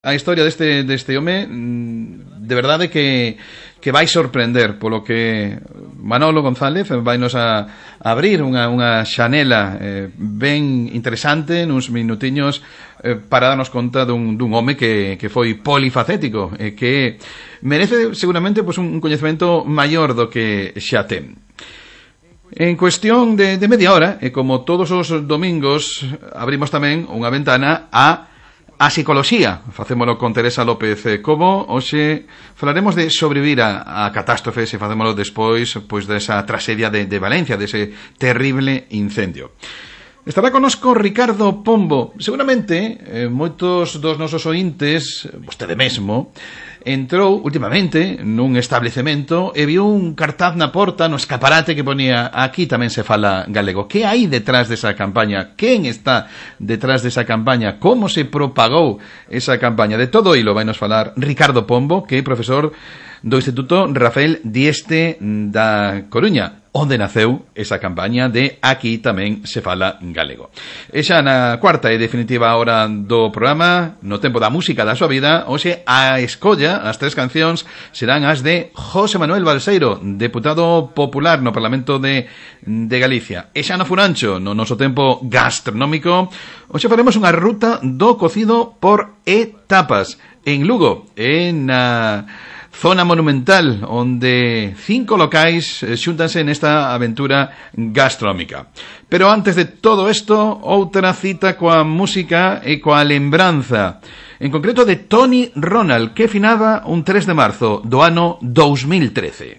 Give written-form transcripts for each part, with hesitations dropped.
A historia deste home de verdade que vai sorprender, polo que Manolo González vainos a abrir unha xanela ben interesante nuns minutiños para darnos conta dun home que foi polifacético e que merece seguramente pues, un coñecemento maior do que xa ten. En cuestión de media hora, e como todos os domingos, abrimos tamén unha ventana a psicoloxía. Facémolo con Teresa López Cobo. Hoxe falaremos de sobrevivir a catástrofes e facémolo despois pois desa traxedia de Valencia, dese terrible incendio. Estará conosco Ricardo Pombo. Seguramente moitos dos nosos ointes, vostede mesmo, entrou últimamente nun establecemento e viu un cartaz na porta, no escaparate que ponía aquí tamén se fala galego. Que hai detrás desa campaña? Quen está detrás desa campaña? Como se propagou esa campaña? De todo ilo vai nos falar Ricardo Pombo, que é profesor do Instituto Rafael Dieste da Coruña, onde naceu esa campaña de Aquí tamén se fala galego. E xa na cuarta e definitiva hora do programa, no tempo da música da súa vida, hoxe a escolla, as tres cancións, serán as de José Manuel Balseiro, deputado popular no Parlamento de Galicia. E xa no Furancho, no noso tempo gastronómico, hoxe faremos unha ruta do cocido por etapas en Lugo, en zona monumental, onde 5 locais xúntanse nesta aventura gastronómica. Pero antes de todo isto, outra cita coa música e coa lembranza, en concreto de Tony Ronald, que finaba un 3 de marzo do ano 2013.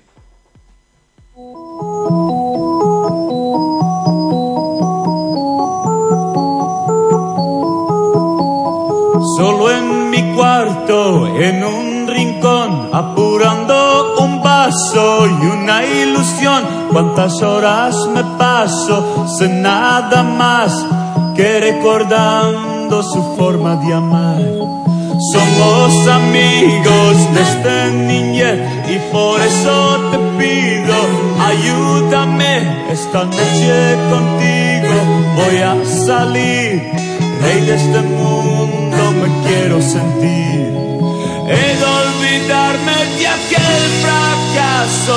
Solo en mi cuarto, en un rincón, apurando un vaso y una ilusión. Cuántas horas me paso sin nada más que recordando su forma de amar. Somos amigos desde niñez y por eso te pido, ayúdame esta noche contigo. Voy a salir, rey de este mundo me quiero sentir. He de olvidarme de aquel fracaso,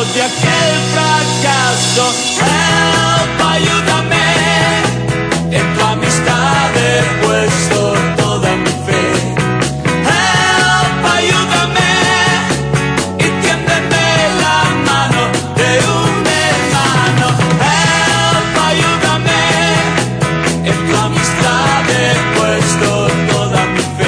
Help, ayúdame, en tu amistad he puesto toda mi fe. Help, ayúdame, y tiéndeme la mano de un hermano. Help, ayúdame, en tu amistad he puesto toda mi fe.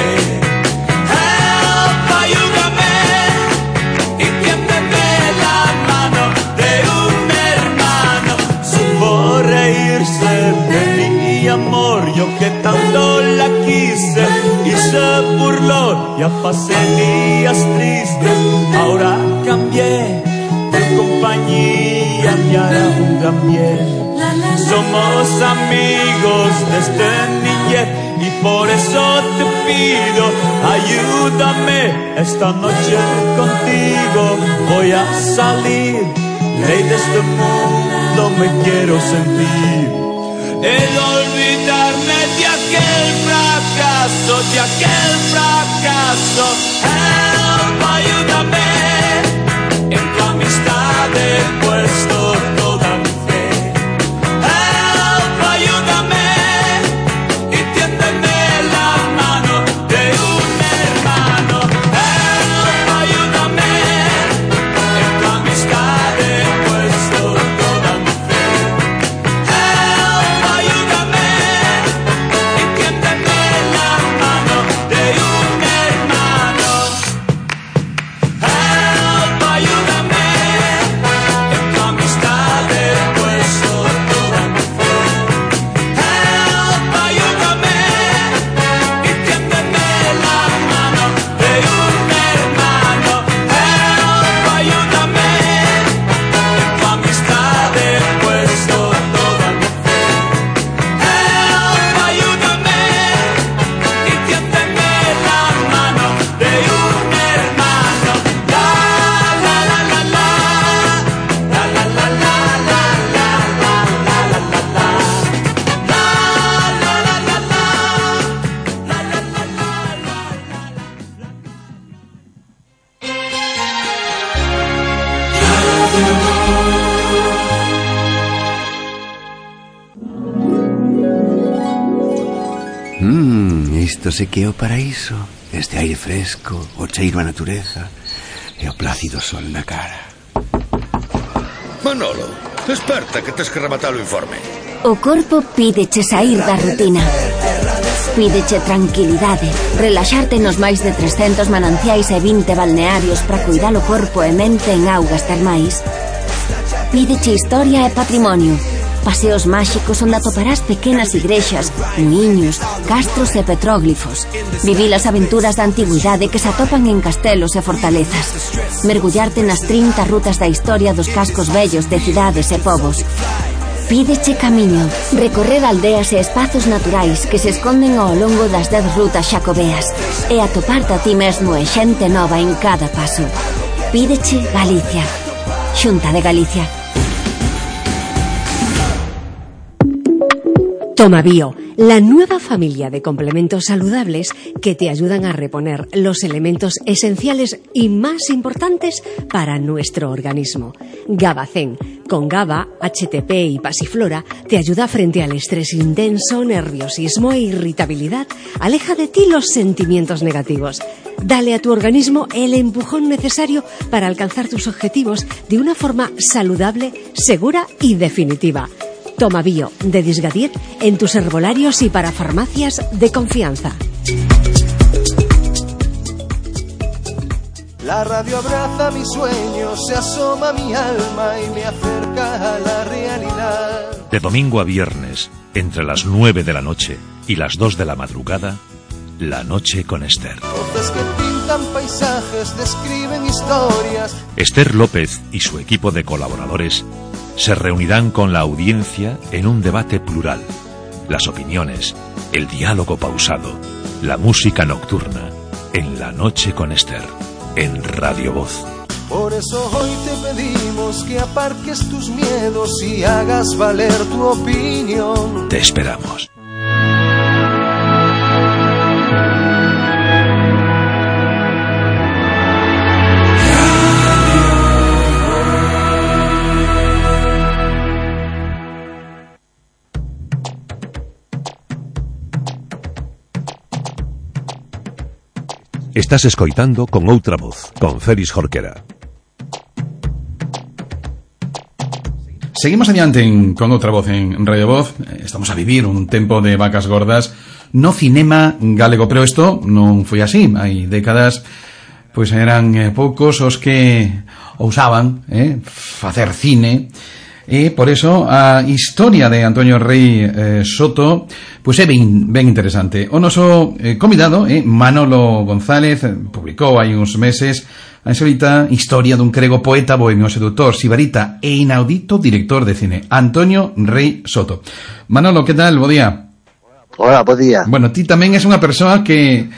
Amor, yo que tanto la quise y se burló, ya pasé días tristes, ahora cambié de compañía, me hará un gran bien. Somos amigos desde niñez y por eso te pido, ayúdame esta noche contigo. Voy a salir, rey de este mundo me quiero sentir. He de olvidarme de aquel fracaso, Help, ayúdame, en tu amistad he puesto toda mi fe. Help, ayúdame, y tiéndeme la mano de un hermano. Help, ayúdame, en tu amistad he puesto toda mi fe. Isto se que é o paraíso. Este aire fresco, o cheiro a natureza e o plácido sol na cara. Manolo, desperta que tes que rematar o informe. O corpo pídeche sair da rutina. Pídeche tranquilidade, relaxarte nos máis de 300 mananciais e 20 balnearios para cuidar o corpo e mente en augas termais. Pídeche historia e patrimonio, paseos máxicos onde atoparás pequenas igrexas, muiños, castros e petróglifos. Vivir as aventuras da antigüidade que se atopan en castelos e fortalezas. Mergullarte nas 30 rutas da historia dos cascos vellos de cidades e povos. Pídeche camiño, recorrer aldeas e espazos naturais que se esconden ao longo das 10 rutas xacobeas e atoparte a ti mesmo e xente nova en cada paso. Pídeche Galicia. Xunta de Galicia. Tomabio, la nueva familia de complementos saludables que te ayudan a reponer los elementos esenciales y más importantes para nuestro organismo. Gabacén, con GABA, HTP y pasiflora, te ayuda frente al estrés intenso, nerviosismo e irritabilidad. Aleja de ti los sentimientos negativos. Dale a tu organismo el empujón necesario para alcanzar tus objetivos de una forma saludable, segura y definitiva. Tomabio, de Disgadier, en tus herbolarios y para farmacias de confianza. La radio abraza mis sueños, se asoma mi alma y me acerca a la realidad. De domingo a viernes, entre las 9 de la noche y las 2 de la madrugada, La Noche con Esther. Voces que pintan paisajes, describen historias. Esther López y su equipo de colaboradores se reunirán con la audiencia en un debate plural. Las opiniones, el diálogo pausado, la música nocturna, en La Noche con Esther, en Radio Voz. Por eso hoy te pedimos que aparques tus miedos y hagas valer tu opinión. Te esperamos. Estás escoitando Con Outra Voz, con Félix Jorquera. Seguimos adiante con Outra Voz en Radio Voz. Estamos a vivir un tempo de vacas gordas no cinema galego, pero isto non foi así. Hai décadas, pois eran poucos os que ousaban facer cine. E por eso a historia de Antonio Rei Soto pois é ben interesante. O noso convidado Manolo González publicou hai uns meses a insólita historia dun crego poeta, bohemio, seductor, sibarita e inaudito director de cine, Antonio Rei Soto. Manolo, que tal? Bo día. Hola, bo día. Bueno, ti tamén és unha persoa que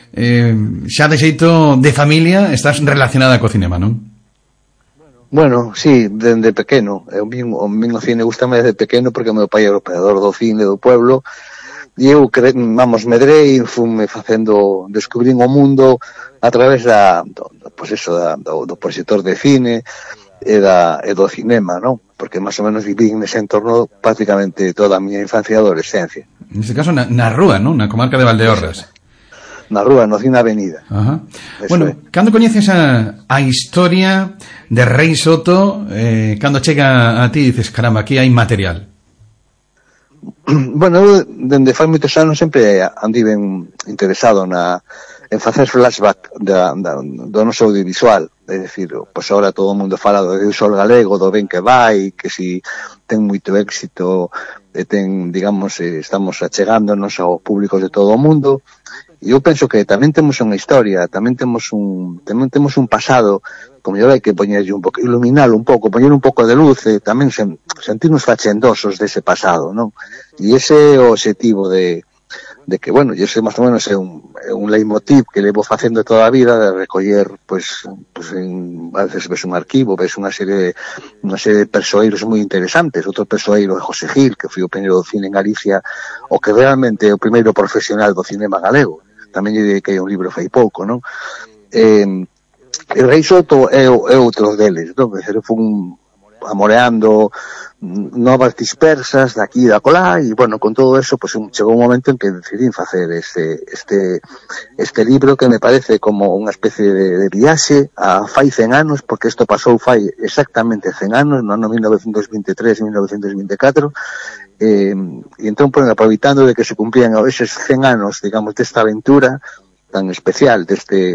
xa de xeito de familia estás relacionada co cinema, non? Bueno, sí, dende pequeno. O min o cine gustame desde pequeno porque o meu pai era operador do cine do pueblo e eu, medrei, fume facendo, descubrín o mundo a través do proxector de cine e do cinema, non? Porque máis ou menos viví nese entorno prácticamente toda a miña infancia e adolescencia. Neste caso na rúa, non? Na comarca de Valdeorras. Na rúa, no cine Avenida. Ajá. Bueno, cando coñeces a historia de Rei Soto, cando chega a ti dices, caramba, aquí hai material? Bueno, eu dende fai moitos anos sempre andiven interesado en facer flashback do noso audiovisual. É dicir, pois agora todo o mundo fala do audiovisual galego, do ben que vai, que si ten moito éxito, digamos, estamos achegándonos aos públicos de todo o mundo. E eu penso que tamén temos unha historia, tamén temos un pasado, como eu hai que poñerlle un pouco, iluminalo un pouco, poñer un pouco de luz e tamén sentirnos fachendosos dese pasado, non? E ese é o objetivo de que, bueno, ese máis ou menos é un leitmotiv que levo facendo toda a vida, de recoller, a veces ves un arquivo, ves unha serie de persoeiros moi interesantes. Outro persoeiro é José Gil, que foi o primeiro do cine en Galicia, o que realmente é o primeiro profesional do cinema galego. Tamén lle dediquei un libro fai pouco, non? E Rei Soto é outro deles, non? Foi amoreando novas dispersas de aquí e da colá, e bueno, con todo eso, pues chegou un momento en que decidí facer este libro que me parece como unha especie de viaxe a fai 100 anos, porque isto pasou fai exactamente 100 anos, no ano 1923-1924, e entón, pues, aproveitando de que se cumplían eses 100 anos, digamos, desta aventura tan especial deste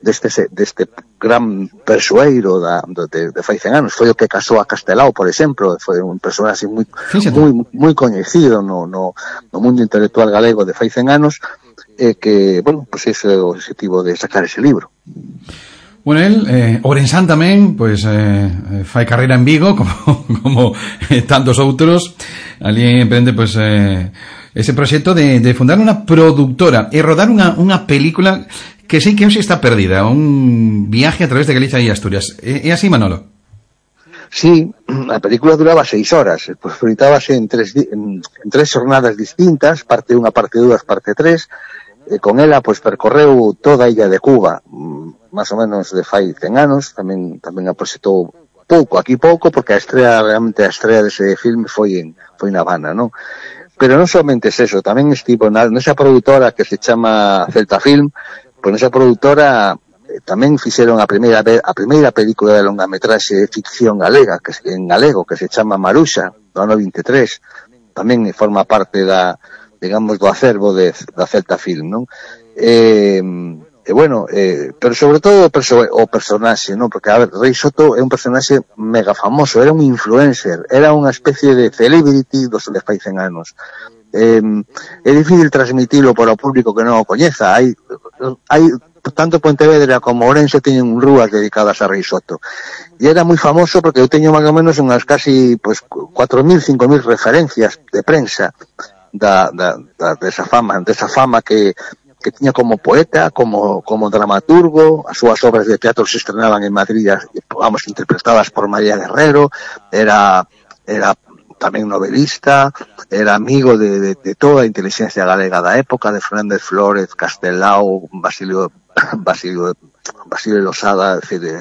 gran persoeiro de fai 100 anos. Foi o que casou a Castelao, por exemplo, foi un personaxe moi coñecido no mundo intelectual galego de fai 100 anos, que, bueno, pues ese é o objetivo de sacar ese libro. Bueno, el, Ourensán tamén, pois, fai carreira en Vigo, como tantos outros. Ali emprende, pois, ese proxecto de fundar unha productora e rodar unha película que sei que hoxe está perdida, un viaje a través de Galicia e Asturias. É así, Manolo? Sí, a película duraba 6 horas, pues proiectábase en tres jornadas distintas, parte 1, parte 2, parte 3, con ela, pues, percorreu toda a illa de Cuba, máis ou menos de fai 100 anos, tamén a proxectou pouco, porque realmente a estrela dese filme foi na Habana, non? Pero non somente es eso, tamén estivo nesa produtora que se chama Celta Film, pois nesa produtora tamén fixeron a primeira película de longametraxe de ficción galega, en galego, que se chama Maruxa, do ano 23, tamén forma parte digamos, do acervo da Celta Film, non? Bueno, pero sobre todo o personaxe, non? Porque, a ver, Rei Soto é un personaxe mega famoso, era un influencer, era unha especie de celebrity dos de fai 100 anos. É difícil transmitilo para o público que non o coñeza. Hai tanto Pontevedra como Ourense teñen rúas dedicadas a Rei Soto. E era moi famoso porque eu teño máis ou menos unhas casi, pues, 4.000, 5.000 referencias de prensa desa fama que tiña como poeta, como dramaturgo. As súas obras de teatro se estrenaban en Madrid, vamos, interpretadas por María Guerrero. Era tamén novelista, era amigo de toda a inteligencia galega da época, de Fernández Flórez, Castelao, Basilio Losada,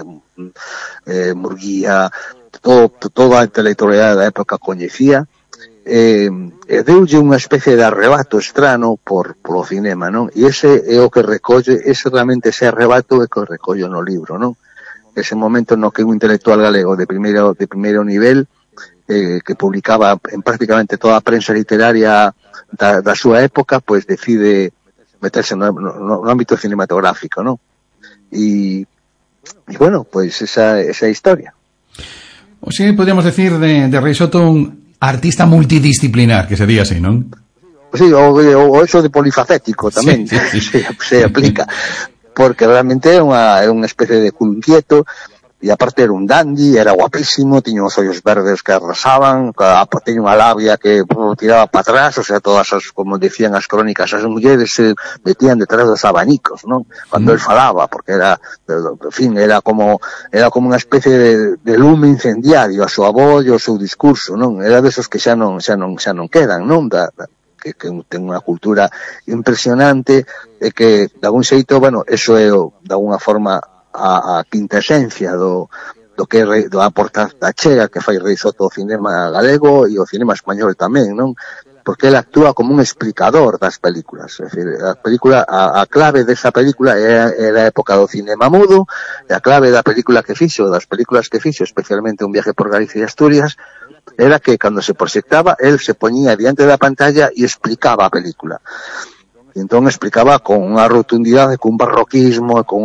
Murguía, toda a intelectualidade da época coñecía. Deulle unha especie de arrebato estrano polo cinema, non? E ese é o que recolle, realmente ese arrebato é o que recollo no libro, non? Ese momento no que un intelectual galego de primeiro nivel, que publicaba en prácticamente toda a prensa literaria da súa época, pois decide meterse no ámbito cinematográfico, non? E bueno, pois esa é a historia. O si podríamos decir de Rei Soto un artista multidisciplinar, que sería así, non? Sí, o eso de polifacético tamén se aplica, porque realmente é unha especie de culo inquieto, e aparte era un dandy, era guapísimo, tiña os ollos verdes que arrasaban, tiña unha labia que tiraba para atrás, o sea, todas as, como decían as crónicas, as mulleres se metían detrás dos abanicos, non? Cando él falaba, porque era, en fin, era como unha especie de lume incendiario a súa voz e o seu discurso, non? Era desos que xa non quedan, non? Que ten unha cultura impresionante, e que, de algún xeito, bueno, eso é, de alguna forma, a quinta esencia do que a porta da chega que fai Rei Soto o cinema galego e o cinema español tamén, non? Porque ele actúa como un explicador das películas, é dicir, a clave desa película é a época do cinema mudo, e a clave das películas que fixo, especialmente Un viaje por Galicia e Asturias, era que cando se proxectaba, él se poñía diante da pantalla e explicaba a película. E entón explicaba con unha rotundidade, con un barroquismo, con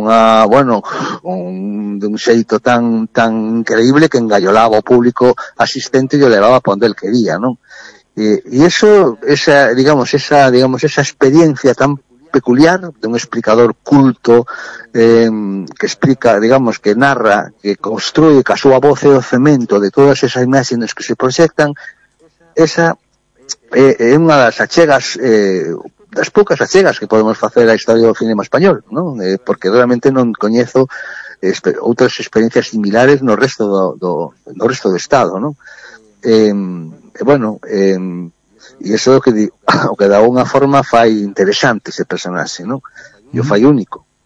un xeito tan increíble que engallolaba o público asistente e o levaba para onde el quería, non? E esa experiencia tan peculiar de un explicador culto, que explica, digamos, que narra, que construye ca súa voz e o cemento de todas esas imaxes que se proxectan, esa é unha das achegas, das poucas achegas que podemos facer á historia do cinema español, non? Porque realmente non coñezo outras experiencias similares no resto do Estado, non? Bueno, e iso é o que de alguna forma fai interesante ese personaxe, non? E o fai único.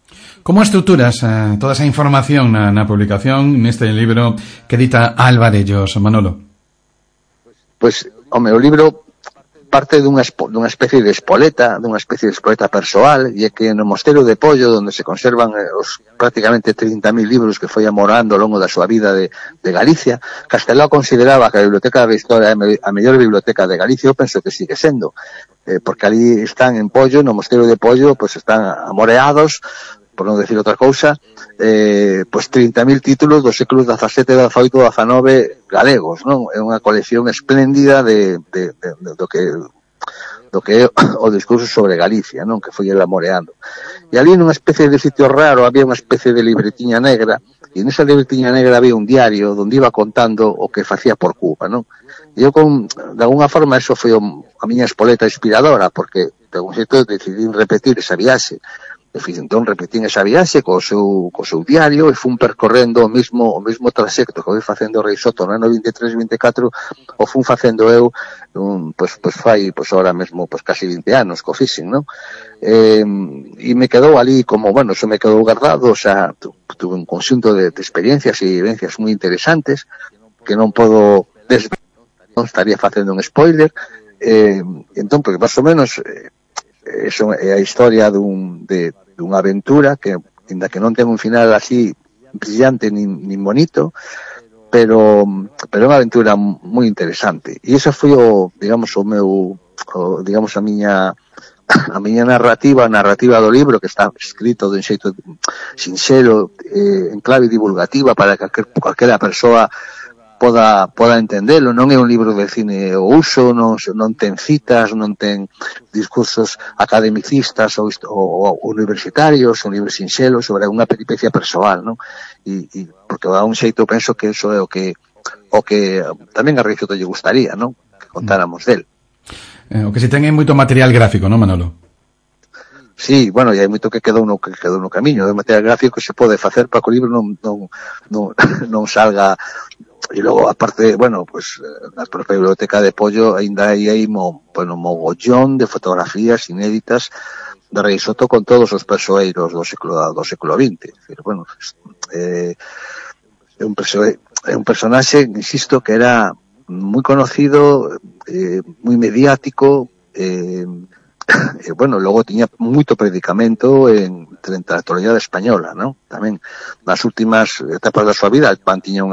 Como estruturas toda esa información na publicación neste libro que edita Alvarellos, Manolo? Pois, o meu libro parte dunha especie de espoleta persoal, e é que no Mosteiro de Pollo, onde se conservan os prácticamente 30.000 libros que foi amorando ao longo da súa vida de Galicia, Castelao consideraba que a Biblioteca da Historia é a mellor biblioteca de Galicia. Eu penso que sigue sendo, porque ali están en Pollo, no Mosteiro de Pollo, pues están amoreados, por non decir outra cousa, pues 30.000 títulos dos séculos XVII, XVIII, XIX galegos, non? É unha colección espléndida do que é o discurso sobre Galicia, non? Que foi el amoreando. E ali nunha especie de sitio raro había unha especie de libretiña negra, e nesa libretiña negra había un diario onde iba contando o que facía por Cuba, non? E eu, de alguna forma, eso foi a miña espoleta inspiradora, porque de algún xeito decidí repetir esa viaxe. Entón repetín esa viaxe co seu diario e fun percorrendo o mismo trayecto que foi facendo Rei Soto no ano 23-24, o fun facendo eu fai ahora mesmo casi 20 anos co fixen, non? E me quedou ali como, bueno, eso me quedou guardado, o sea, tuve un conxunto de experiencias e vivencias moi interesantes que non podo non estaría facendo un spoiler, entón, porque máis ou menos eso é a historia dunha aventura que, ainda que non ten un final así brillante nin bonito, pero é unha aventura moi interesante. E esa foi a miña narrativa do libro, que está escrito de un xeito sinxelo, en clave divulgativa, para que calquera persoa poda entendelo. Non é un libro de cine ao uso, non ten citas, non ten discursos academicistas ou universitarios, un libro sinxelo sobre unha peripecia persoal, non? E porque a un xeito penso que eso é o que tamén a Rei Soto lle gustaría, non? Que contáramos del. O que se ten é moito material gráfico, non, Manolo? Sí, bueno, e hai moito que quedou no camiño. De material gráfico se pode facer para que o libro non salga. E logo, aparte, bueno, pues na propia Biblioteca de Pollo ainda hai mogollón de fotografías inéditas de Rei Soto con todos os persoeiros do século XX. Bueno, é un personaxe, insisto, que era moi conocido, moi mediático, bueno, logo tiña moito predicamento entre a actualidade española, non? Tamén nas últimas etapas da súa vida tiña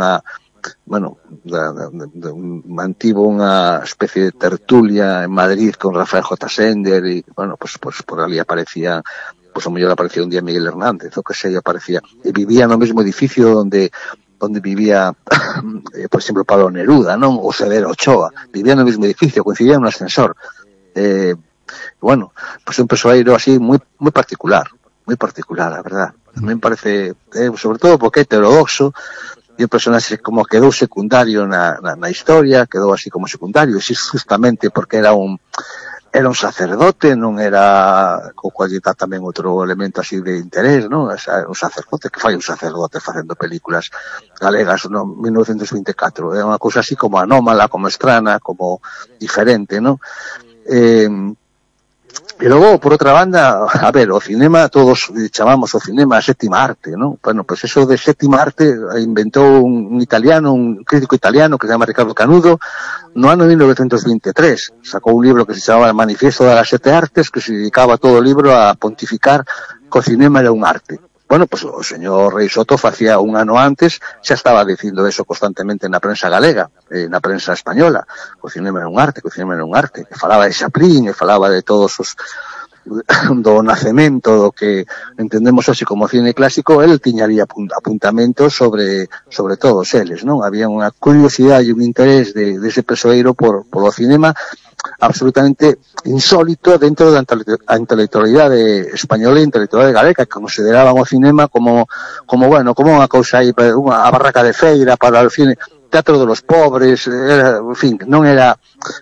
mantivo unha especie de tertulia en Madrid con Rafael J. Sender, e, bueno, pues por ali aparecía, o mellor aparecía un día Miguel Hernández, o que sei, aparecía, e vivía no mesmo edificio onde vivía, por exemplo, Pablo Neruda, non? O Severo Ochoa, vivía no mesmo edificio, coincidía en un ascensor. Bueno, pues un persoeiro así moi particular, a verdad. Me parece, sobre todo porque é heterodoxo, e o personaxe como quedou secundario na historia, quedou así como secundario, e justamente porque era un sacerdote, non era, co cual está tamén outro elemento así de interés, non? Un sacerdote, que fai un sacerdote facendo películas galegas no 1924, é unha cousa así como anómala, como estrana, como diferente, non? E logo, por outra banda, a ver, o cinema, todos chamamos o cinema a sétima arte, non? Bueno, pues eso de sétima arte inventou un crítico italiano que se chama Ricardo Canudo no ano 1923. Sacou un libro que se chamaba El Manifiesto de las Sete Artes, que se dedicaba todo o libro a pontificar que o cinema era un arte. Bueno, pues o señor Rei Soto facía un ano antes, xa estaba dicindo eso constantemente na prensa galega, na prensa española. O cinema era un arte, que falaba de Chaplin, e falaba de todos os do nacemento do que entendemos así como cine clásico. El tiña ali apuntamentos sobre todos eles, non? Había unha curiosidade e un interés de ese persoeiro por o cinema absolutamente insólito dentro da intelectualidade española e intelectualidade galega, que consideraban o cinema como unha cousa aí, a barraca de feira para o cine, teatro de los pobres, en fin, non era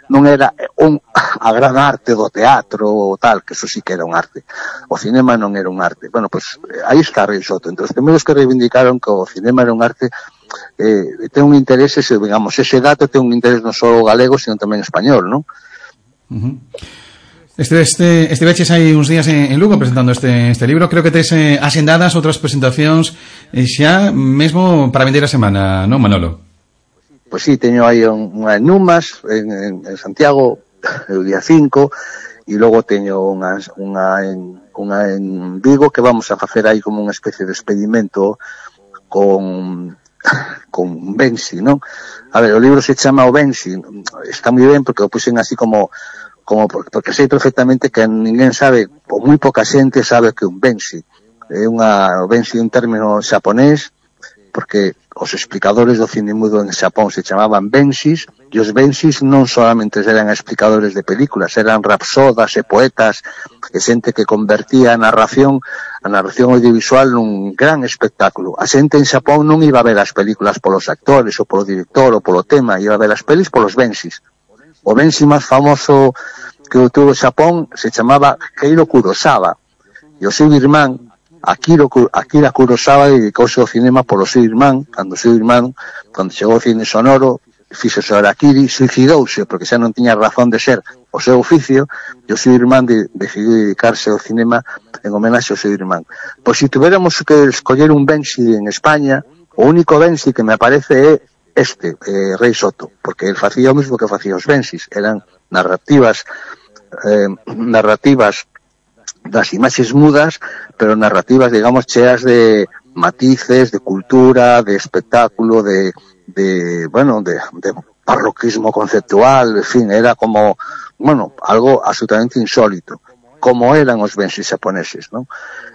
a gran arte do teatro ou tal, que eso sí que era un arte. O cinema non era un arte. Bueno, pues aí está Rei Soto. Entre os primeiros que reivindicaron que o cinema era un arte, ten un interés, ese dato ten un interés non só galego, sino tamén español, non? Estiveches hai uns días en Lugo presentando este libro. Creo que tes asendadas outras presentacións xa mesmo para vindeira semana, non, Manolo? Pois sí, teño aí unha en Numas, en Santiago, o día 5, e logo teño unha en Vigo que vamos a facer aí como unha especie de experimento con Bensi, non? A ver, o libro se chama O Bensi, está moi ben porque o puxen así como porque sei perfectamente que ninguén sabe, ou moi poca xente sabe que un Bensi. O Bensi é un término xaponés, porque os explicadores do cine mudo en Xapón se chamaban Bensis, e os Bensis non solamente eran explicadores de películas, eran rapsodas e poetas, e xente que convertía a narración audiovisual nun gran espectáculo. A xente en Xapón non iba a ver as películas polos actores, ou polo director, ou polo tema, iba a ver as pelis polos Bensis. O Bensi máis famoso que tuvo Xapón se chamaba Keiro Kurosawa, e o seu irmán Akira Kurosawa dedicouse ao cinema polo seu irmán, cando chegou ao cine sonoro, fixo o Harakiri, suicidouse, porque xa non tiña razón de ser o seu oficio, e o seu irmán decidiu dedicarse ao cinema en homenaxe ao seu irmán. Pois se tuviéramos que escoller un Bensi en España, o único Bensi que me aparece é Rei Soto, porque el facía o mesmo que facía os Bensis, eran narrativas das imaxes mudas, pero narrativas, digamos, cheas de matices, de cultura, de espectáculo, de parroquismo conceptual, en fin, era como, algo absolutamente insólito, como eran os Bensis xaponeses, non?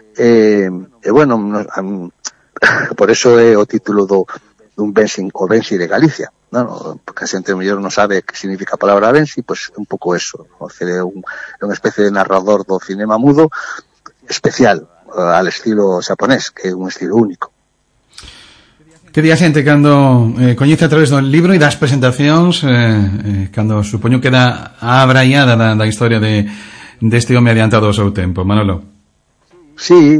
Por eso é o título dun Bensi, o Bensi de Galicia, non? Porque a xente mellor non sabe que significa a palabra Bensi, pois un pouco eso, é unha especie de narrador do cinema mudo especial, al estilo xaponés, que é un estilo único. Que di a xente cando coñece a través do libro e das presentacións, cando supoño que da abraiada da historia deste home adiantado ao seu tempo, Manolo? Sí,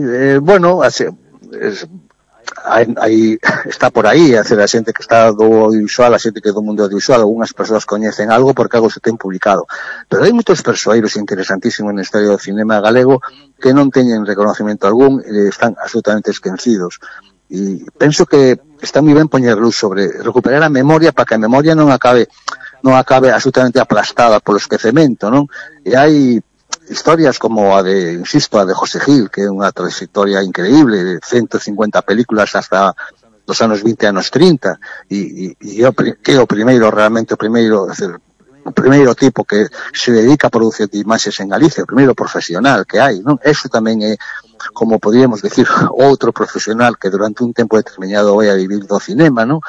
aí está por aí, a xente que está do audiovisual, a xente que do mundo audiovisual, algunhas persoas coñecen algo porque algo se ten publicado, pero hai moitos persoeiros interesantísimos na historia do cinema galego que non teñen reconocimento algún e están absolutamente esquecidos, e penso que está moi ben poñer luz sobre recuperar a memoria para que a memoria non acabe absolutamente aplastada polo esquecemento, non? E hai historias como a de José Gil, que é unha trayectoria increíble, de 150 películas hasta dos anos 20 anos 30, e que é o primeiro tipo que se dedica a producir de imaxes en Galicia, o primeiro profesional que hai, non? Eso tamén é, como podríamos decir, outro profesional que durante un tempo determinado vai a vivir do cinema, non?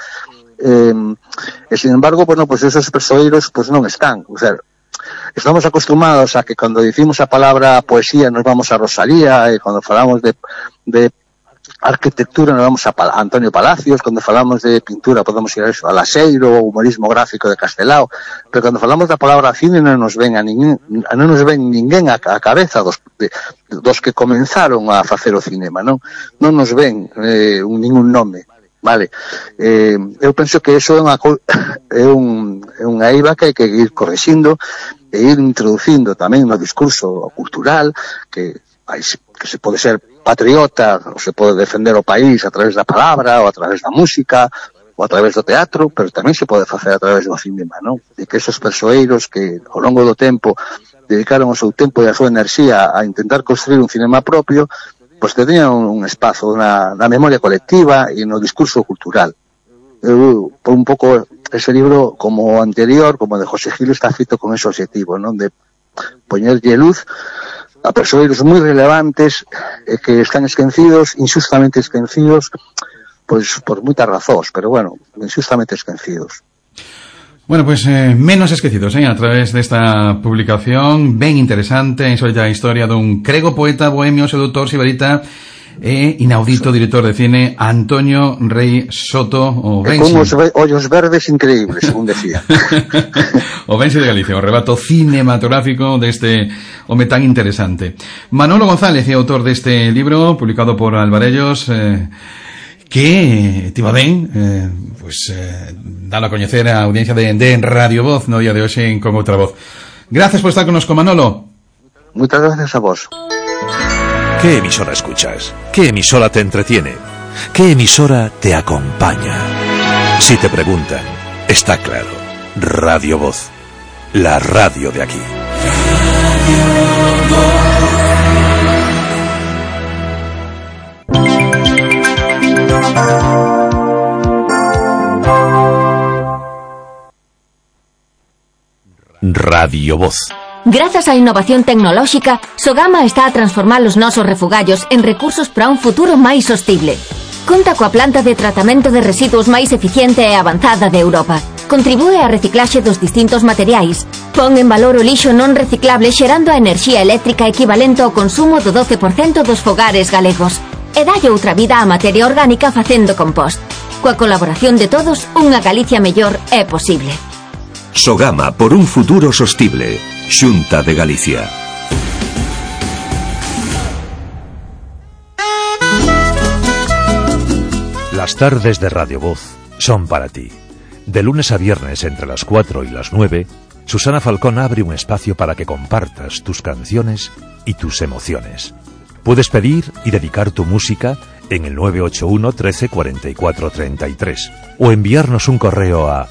E sin embargo, esos persoeiros non están, o sea, estamos acostumados a que cando dicimos a palabra poesía nos vamos a Rosalía, e cando falamos de arquitectura nos vamos a Antonio Palacios, cando falamos de pintura podemos ir a Laseiro, o humorismo gráfico de Castelao, pero cando falamos da palabra cine non nos ven ninguén a cabeza dos que comenzaron a facer o cinema, non nos ven ningún nome. Vale, eu penso que eso é unha eiva que hai que ir corrixindo e ir introducindo tamén no discurso cultural, que se pode ser patriota, ou se pode defender o país a través da palabra, ou a través da música, ou a través do teatro, pero tamén se pode facer a través do cinema, non? E que esos persoeiros que ao longo do tempo dedicaron o seu tempo e a súa enerxía a intentar construir un cinema propio, pois que teñan un espazo na memoria colectiva e no discurso cultural. Por un pouco, ese libro, como o anterior, como o de José Gil, está feito con ese objetivo, non? De poñerlle luz a persoeiros moi relevantes que están esquecidos, injustamente esquecidos, pois por moitas razóns, pero injustamente esquecidos. Bueno, pues menos esquecidos, a través desta publicación ben interesante, insólita historia dun crego poeta, bohemio, seductor, sibarita e inaudito director de cine Antonio Rei Soto, o Bensi. Con os ollos verdes increíbles, según decía. O Bensi de Galicia, o rebato cinematográfico deste home tan interesante. Manolo González é autor deste libro, publicado por Alvarellos, que tiva ben dalo a coñecer a audiencia de Radio Voz no día de hoxe Con Outra Voz. Gracias por estar connosco, Manolo. Muchas gracias a vos. ¿Qué emisora escuchas? ¿Qué emisora te entretiene? ¿Qué emisora te acompaña? Si te preguntan, está claro. Radio Voz, la radio de aquí. Radio Voz. Grazas á innovación tecnolóxica, Sogama está a transformar os nosos refugallos en recursos para un futuro máis sostible. Conta coa planta de tratamento de residuos máis eficiente e avanzada de Europa. Contribúe á reciclaxe dos distintos materiais. Pon en valor o lixo non reciclable xerando a enerxía eléctrica equivalente ao consumo do 12% dos fogares galegos. E dalle outra vida á materia orgánica facendo compost. Coa colaboración de todos, unha Galicia mellor é posible. Sogama por un futuro sostible. Xunta de Galicia. Las tardes de Radio Voz son para ti. De lunes a viernes entre las 4 y las 9, Susana Falcón abre un espacio para que compartas tus canciones y tus emociones. Puedes pedir y dedicar tu música en el 981 13 44 33 o enviarnos un correo a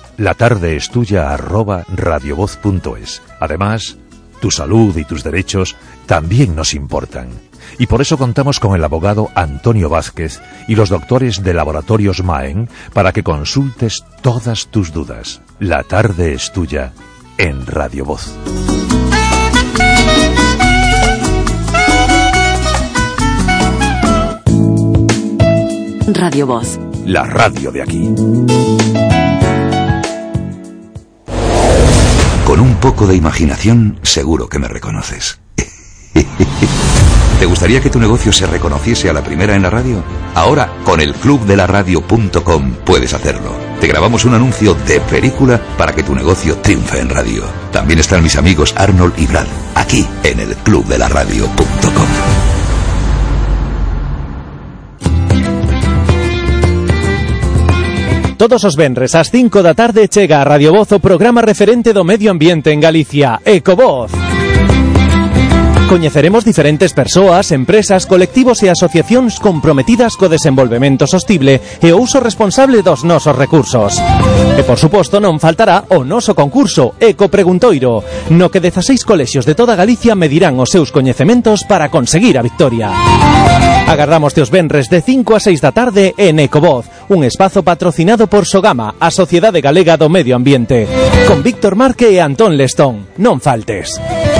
latardeestuya@radiovoz.es. Además, tu salud y tus derechos también nos importan. Y por eso contamos con el abogado Antonio Vázquez y los doctores de Laboratorios Maen para que consultes todas tus dudas. La tarde es tuya en Radio Voz. Radio Voz. La radio de aquí. Con un poco de imaginación, seguro que me reconoces. ¿Te gustaría que tu negocio se reconociese a la primera en la radio? Ahora, con el clubdelaradio.com puedes hacerlo. Te grabamos un anuncio de película para que tu negocio triunfe en radio. También están mis amigos Arnold y Brad, aquí en el clubdelaradio.com. Todos os venres ás 5 da tarde chega a Radio Voz o programa referente do medio ambiente en Galicia, Ecovoz. Coñeceremos diferentes persoas, empresas, colectivos e asociacións comprometidas co desenvolvemento sostible e o uso responsable dos nosos recursos. E, por suposto, non faltará o noso concurso Eco Preguntoiro, no que 16 colexios de toda Galicia medirán os seus coñecementos para conseguir a victoria. Agardamos os venres de 5 a 6 da tarde en Ecovoz, un espazo patrocinado por Sogama, a Sociedade Galega do Medio Ambiente, con Víctor Marque e Antón Lestón. Non faltes.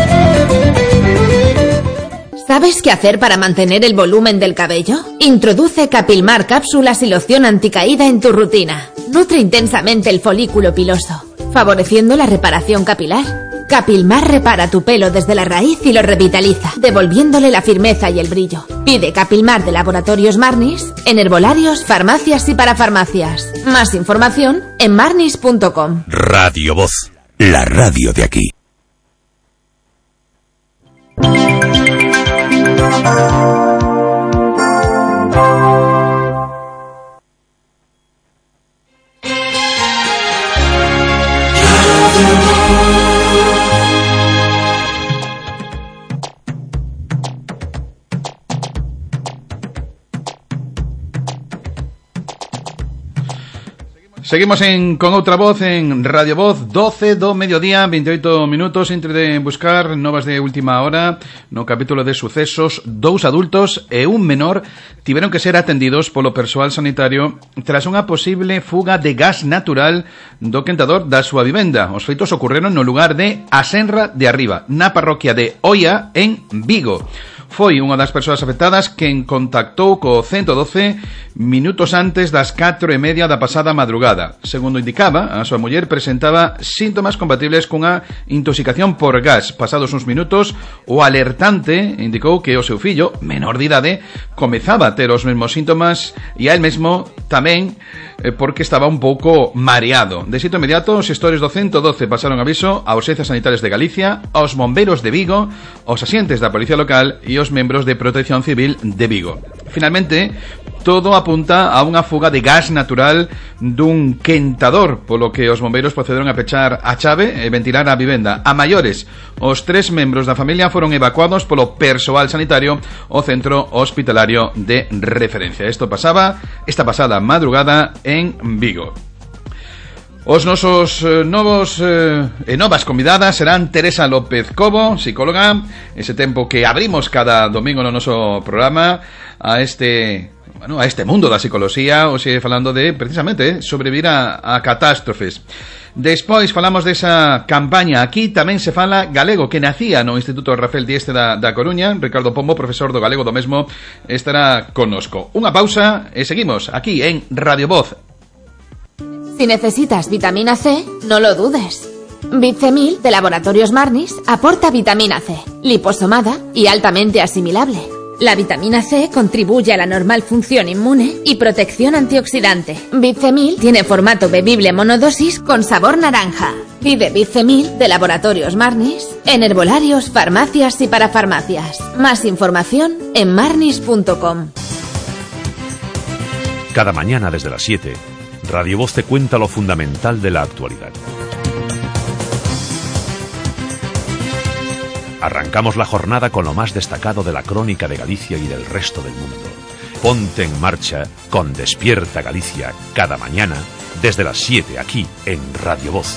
¿Sabes qué hacer para mantener el volumen del cabello? Introduce Capilmar cápsulas y loción anticaída en tu rutina. Nutre intensamente el folículo piloso, favoreciendo la reparación capilar. Capilmar repara tu pelo desde la raíz y lo revitaliza, devolviéndole la firmeza y el brillo. Pide Capilmar de Laboratorios Marnis en herbolarios, farmacias y parafarmacias. Más información en marnis.com. Radio Voz, la radio de aquí. Seguimos con outra voz en Radio Voz, 12 do mediodía, 28 minutos, entre de buscar novas de última hora. No capítulo de sucesos, 2 adultos e un menor tiveron que ser atendidos polo persoal sanitario tras unha posible fuga de gas natural do quentador da súa vivenda. Os feitos ocorreron no lugar de Asenra de Arriba, na parroquia de Oia, en Vigo. Foi unha das persoas afectadas quen contactou co 112 minutos antes das 4:30 da pasada madrugada. Segundo indicaba, a súa muller presentaba síntomas compatibles cunha intoxicación por gas. Pasados uns minutos, o alertante indicou que o seu fillo, menor de idade, comezaba a ter os mesmos síntomas e a él mesmo tamén porque estaba un pouco mareado. De xeito inmediato, os xestores do 112 pasaron aviso aos Urxencias Sanitarias de Galicia, aos bombeiros de Vigo, aos axentes da Policía Local e varios membros de Protección Civil de Vigo. Finalmente, todo apunta a unha fuga de gas natural dun quentador, polo que os bombeiros procederon a pechar a chave e ventilar a vivenda. A maiores, os 3 membros da familia foron evacuados polo persoal sanitario ao centro hospitalario de referencia. Esta pasada madrugada en Vigo. Os nosos novos e novas convidadas serán Teresa López Cobo, psicóloga, ese tempo que abrimos cada domingo no noso programa a este mundo da psicología, hoxe falando de, precisamente, sobrevivir a catástrofes. Despois falamos desa campaña. Aquí tamén se fala galego, que nacía no Instituto Rafael Dieste da Coruña. Ricardo Pombo, profesor do galego do mesmo, estará connosco. Unha pausa e seguimos aquí en Radio Voz. Si necesitas vitamina C, no lo dudes. Bit-C-1000 de Laboratorios Marnis aporta vitamina C, liposomada y altamente asimilable. La vitamina C contribuye a la normal función inmune y protección antioxidante. Bit-C-1000 tiene formato bebible monodosis con sabor naranja. Pide Bit-C-1000 de Laboratorios Marnis en herbolarios, farmacias y parafarmacias. Más información en marnis.com. Cada mañana desde las 7, Radio Voz te cuenta lo fundamental de la actualidad. Arrancamos la jornada con lo más destacado de la crónica de Galicia y del resto del mundo. Ponte en marcha con Despierta Galicia cada mañana desde las 7 aquí en Radio Voz.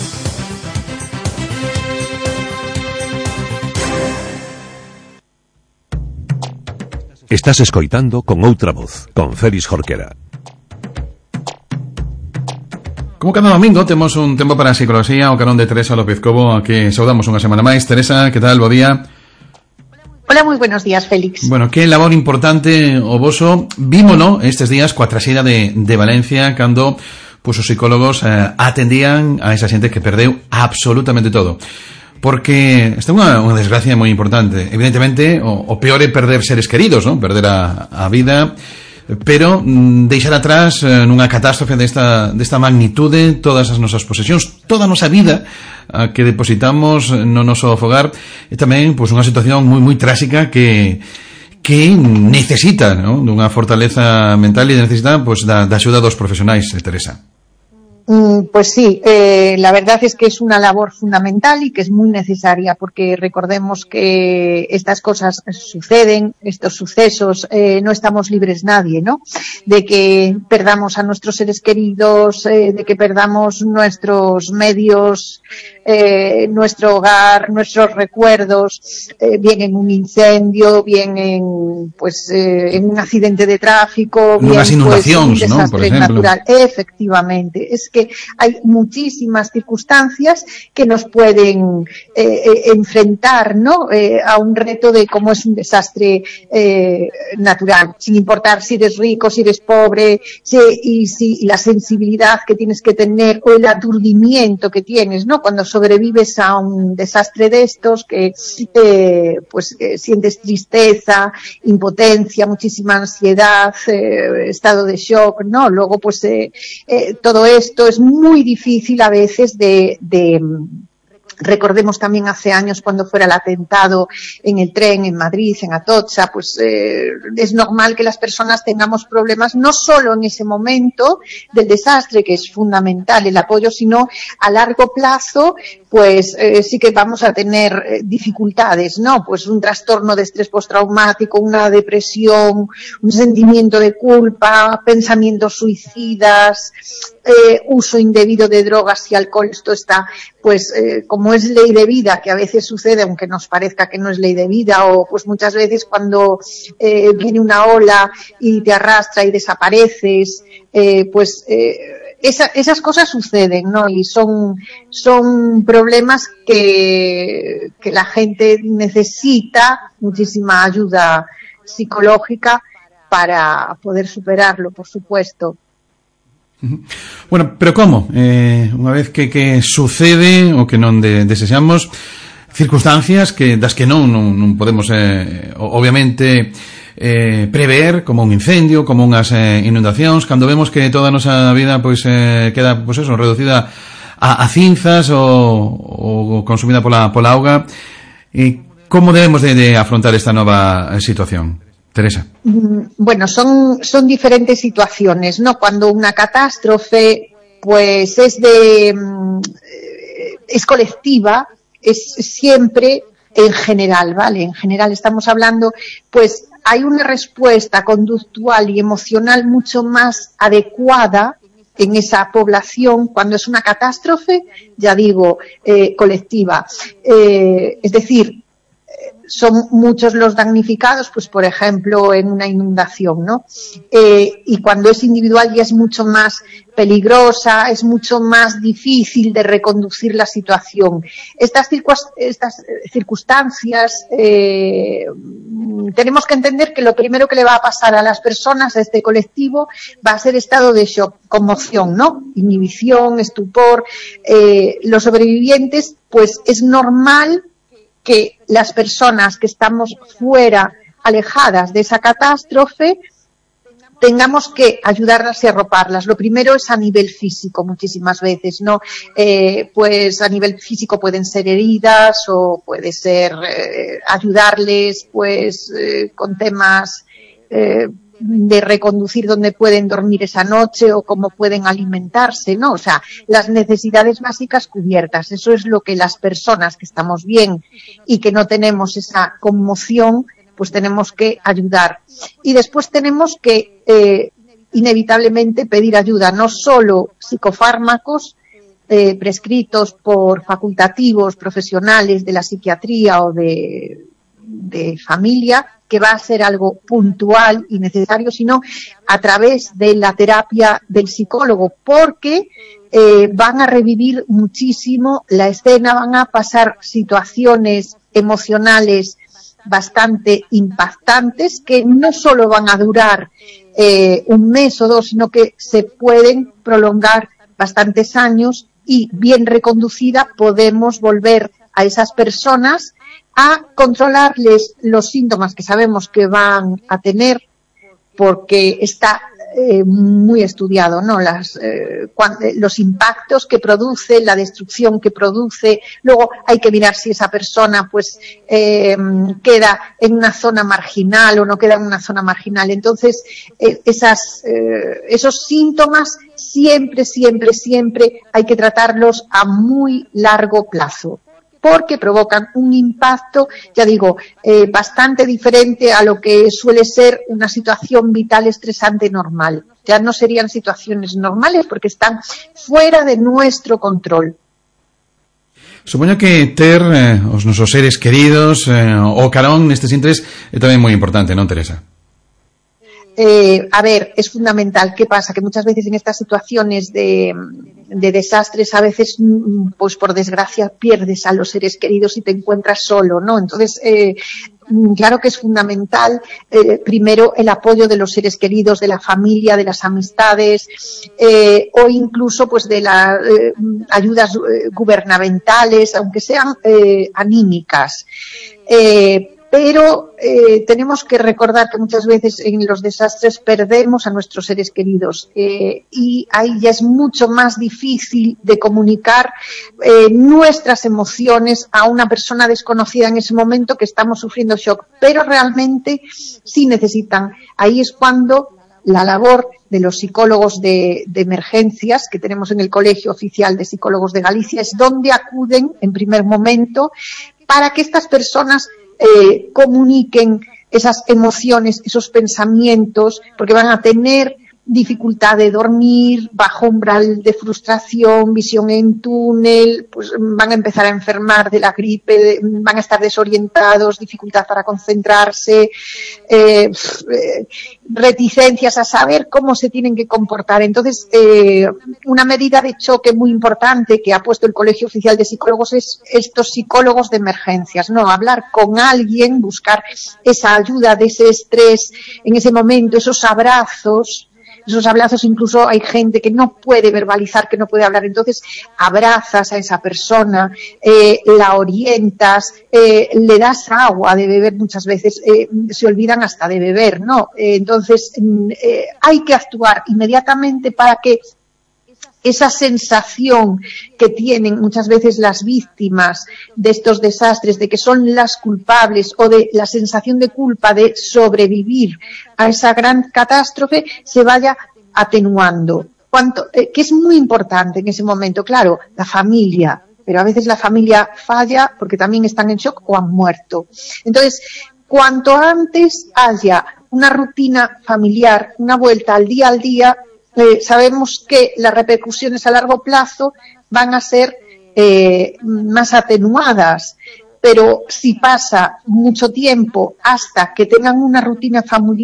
Estás escoitando Con Outra Voz, con Félix Jorquera. Como cada domingo temos un tempo para a psicología ao carón de Teresa López Cobo, a que saudamos unha semana máis. Teresa, que tal? Bo día. Hola, moi buenos días, Félix. Bueno, que labor importante o voso. Vímono estes días coa traxeira de Valencia, cando os psicólogos atendían a esa xente que perdeu absolutamente todo. Porque esta é unha desgracia moi importante. Evidentemente, o peor é perder seres queridos, ¿no? Perder a vida, pero deixar atrás nunha catástrofe desta magnitude todas as nosas posesións, toda a nosa vida que depositamos no noso fogar, e tamén unha situación moi tráxica que necesita, ¿no?, dunha fortaleza mental e necesita da axuda dos profesionais, Teresa. Pues sí, la verdad es que es una labor fundamental y que es muy necesaria, porque recordemos que estas cosas suceden, estos sucesos, no estamos libres nadie, ¿no? De que perdamos a nuestros seres queridos, de que perdamos nuestros medios, nuestro hogar, nuestros recuerdos, bien en un incendio, bien en un accidente de tráfico, bien unas inundacións, un desastre, ¿no?, natural. Efectivamente, es que hay muchísimas circunstancias que nos pueden enfrentar, ¿no?, a un reto de cómo es un desastre natural, sin importar si eres rico, si eres pobre, si la sensibilidad que tienes que tener o el aturdimiento que tienes, ¿no?, cuando sobrevives a un desastre de estos, que sientes tristeza, impotencia, muchísima ansiedad, estado de shock, ¿no? Luego todo esto es muy difícil a veces recordemos también hace años cuando fuera el atentado en el tren en Madrid, en Atocha, es normal que las personas tengamos problemas no solo en ese momento del desastre, que es fundamental el apoyo, sino a largo plazo, sí que vamos a tener dificultades, ¿no? Un trastorno de estrés postraumático, una depresión, un sentimiento de culpa, pensamientos suicidas, uso indebido de drogas y alcohol. Esto está, como es ley de vida, que a veces sucede aunque nos parezca que no es ley de vida, o muchas veces cuando viene una ola y te arrastra y desapareces, esas cosas suceden, ¿no? Y son problemas que la gente necesita muchísima ayuda psicológica para poder superarlo, por supuesto. Bueno, pero como? Unha vez que sucede o que non desexamos, circunstancias das que non podemos obviamente prever, como un incendio, como unhas inundacións, cando vemos que toda a nosa vida queda reducida a cinzas ou consumida pola auga, Como debemos de afrontar esta nova situación? Teresa. Bueno, son diferentes situaciones, ¿no? Cuando una catástrofe, pues es colectiva, es siempre en general, ¿vale? En general estamos hablando, pues hay una respuesta conductual y emocional mucho más adecuada en esa población cuando es una catástrofe, ya digo, colectiva. Es decir, son muchos los damnificados, pues por ejemplo en una inundación, ¿no? Y cuando es individual ya es mucho más peligrosa, es mucho más difícil de reconducir la situación. Estas circunstancias tenemos que entender que lo primero que le va a pasar a las personas, a este colectivo, va a ser estado de shock, conmoción, ¿no? Inhibición, estupor. Los sobrevivientes, pues es normal que las personas que estamos fuera, alejadas de esa catástrofe, tengamos que ayudarlas y arroparlas. Lo primero es a nivel físico, muchísimas veces, ¿no? Pues a nivel físico pueden ser heridas o puede ser ayudarles, pues, con temas de reconducir dónde pueden dormir esa noche o cómo pueden alimentarse, ¿no? O sea, las necesidades básicas cubiertas. Eso es lo que las personas que estamos bien y que no tenemos esa conmoción, pues tenemos que ayudar. Y después tenemos que inevitablemente pedir ayuda, no solo psicofármacos prescritos por facultativos profesionales de la psiquiatría o de familia, que va a ser algo puntual y necesario, sino a través de la terapia del psicólogo, porque van a revivir muchísimo la escena, van a pasar situaciones emocionales bastante impactantes que no solo van a durar un mes o dos, sino que se pueden prolongar bastantes años y bien reconducida podemos volver a esas personas a controlarles los síntomas que sabemos que van a tener, porque está muy estudiado, ¿no? Los impactos que produce, la destrucción que produce. Luego hay que mirar si esa persona pues queda en una zona marginal o no queda en una zona marginal. Entonces esos síntomas siempre hay que tratarlos a muy largo plazo, porque provocan un impacto, ya digo, bastante diferente a lo que suele ser una situación vital estresante normal. Ya no serían situaciones normales porque están fuera de nuestro control. Supoño que ter os nosos seres queridos o carón nestes intres é tamén moi importante, non, Teresa? A ver, es fundamental. ¿Qué pasa? Que muchas veces en estas situaciones de desastres, a veces, pues por desgracia, pierdes a los seres queridos y te encuentras solo, ¿no? Entonces, claro que es fundamental, primero, el apoyo de los seres queridos, de la familia, de las amistades, o incluso, pues, de las ayudas gubernamentales, aunque sean anímicas. Pero tenemos que recordar que muchas veces en los desastres perdemos a nuestros seres queridos y ahí ya es mucho más difícil de comunicar nuestras emociones a una persona desconocida en ese momento que estamos sufriendo shock, pero realmente sí necesitan. Ahí es cuando la labor de los psicólogos de emergencias que tenemos en el Colegio Oficial de Psicólogos de Galicia es donde acuden en primer momento para que estas personas comuniquen esas emociones, esos pensamientos, porque van a tener dificultad de dormir, bajo umbral de frustración, visión en túnel, pues van a empezar a enfermar de la gripe, van a estar desorientados, dificultad para concentrarse, reticencias a saber cómo se tienen que comportar. Entonces, una medida de choque muy importante que ha puesto el Colegio Oficial de Psicólogos es estos psicólogos de emergencias, ¿no? Hablar con alguien, buscar esa ayuda de ese estrés en ese momento, esos abrazos incluso hay gente que no puede verbalizar, que no puede hablar, entonces abrazas a esa persona, la orientas, le das agua de beber, muchas veces se olvidan hasta de beber, ¿no? Entonces hay que actuar inmediatamente para que esa sensación que tienen muchas veces las víctimas de estos desastres, de que son las culpables, o de la sensación de culpa de sobrevivir a esa gran catástrofe, se vaya atenuando. Que es muy importante en ese momento, claro, la familia, pero a veces la familia falla porque también están en shock o han muerto. Entonces, cuanto antes haya una rutina familiar, una vuelta al día, sabemos que las repercusiones a largo plazo van a ser más atenuadas, pero si pasa mucho tiempo hasta que tengan una rutina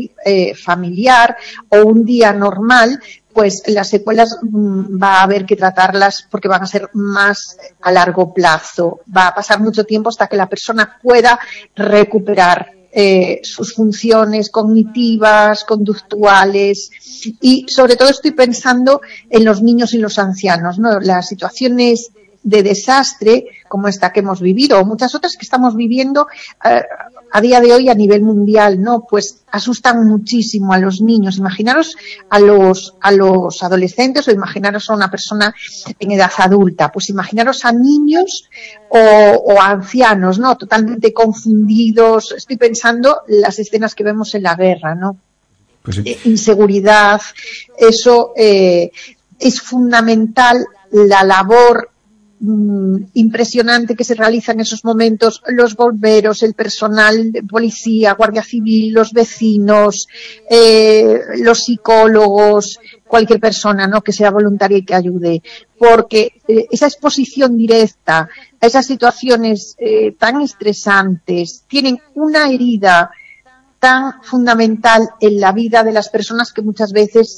familiar o un día normal, pues las secuelas va a haber que tratarlas porque van a ser más a largo plazo. Va a pasar mucho tiempo hasta que la persona pueda recuperar sus funciones cognitivas, conductuales, y sobre todo estoy pensando en los niños y los ancianos, ¿no? Las situaciones de desastre como esta que hemos vivido o muchas otras que estamos viviendo a día de hoy a nivel mundial, ¿no? Pues asustan muchísimo a los niños. Imaginaros a los adolescentes o imaginaros a una persona en edad adulta. Pues imaginaros a niños o a ancianos, ¿no? Totalmente confundidos. Estoy pensando en las escenas que vemos en la guerra, ¿no? Pues sí. Inseguridad. Eso es fundamental, la labor impresionante que se realiza en esos momentos, los bomberos, el personal de policía, guardia civil, los vecinos, los psicólogos, cualquier persona, ¿no?, que sea voluntaria y que ayude, porque esa exposición directa a esas situaciones tan estresantes tienen una herida tan fundamental en la vida de las personas que muchas veces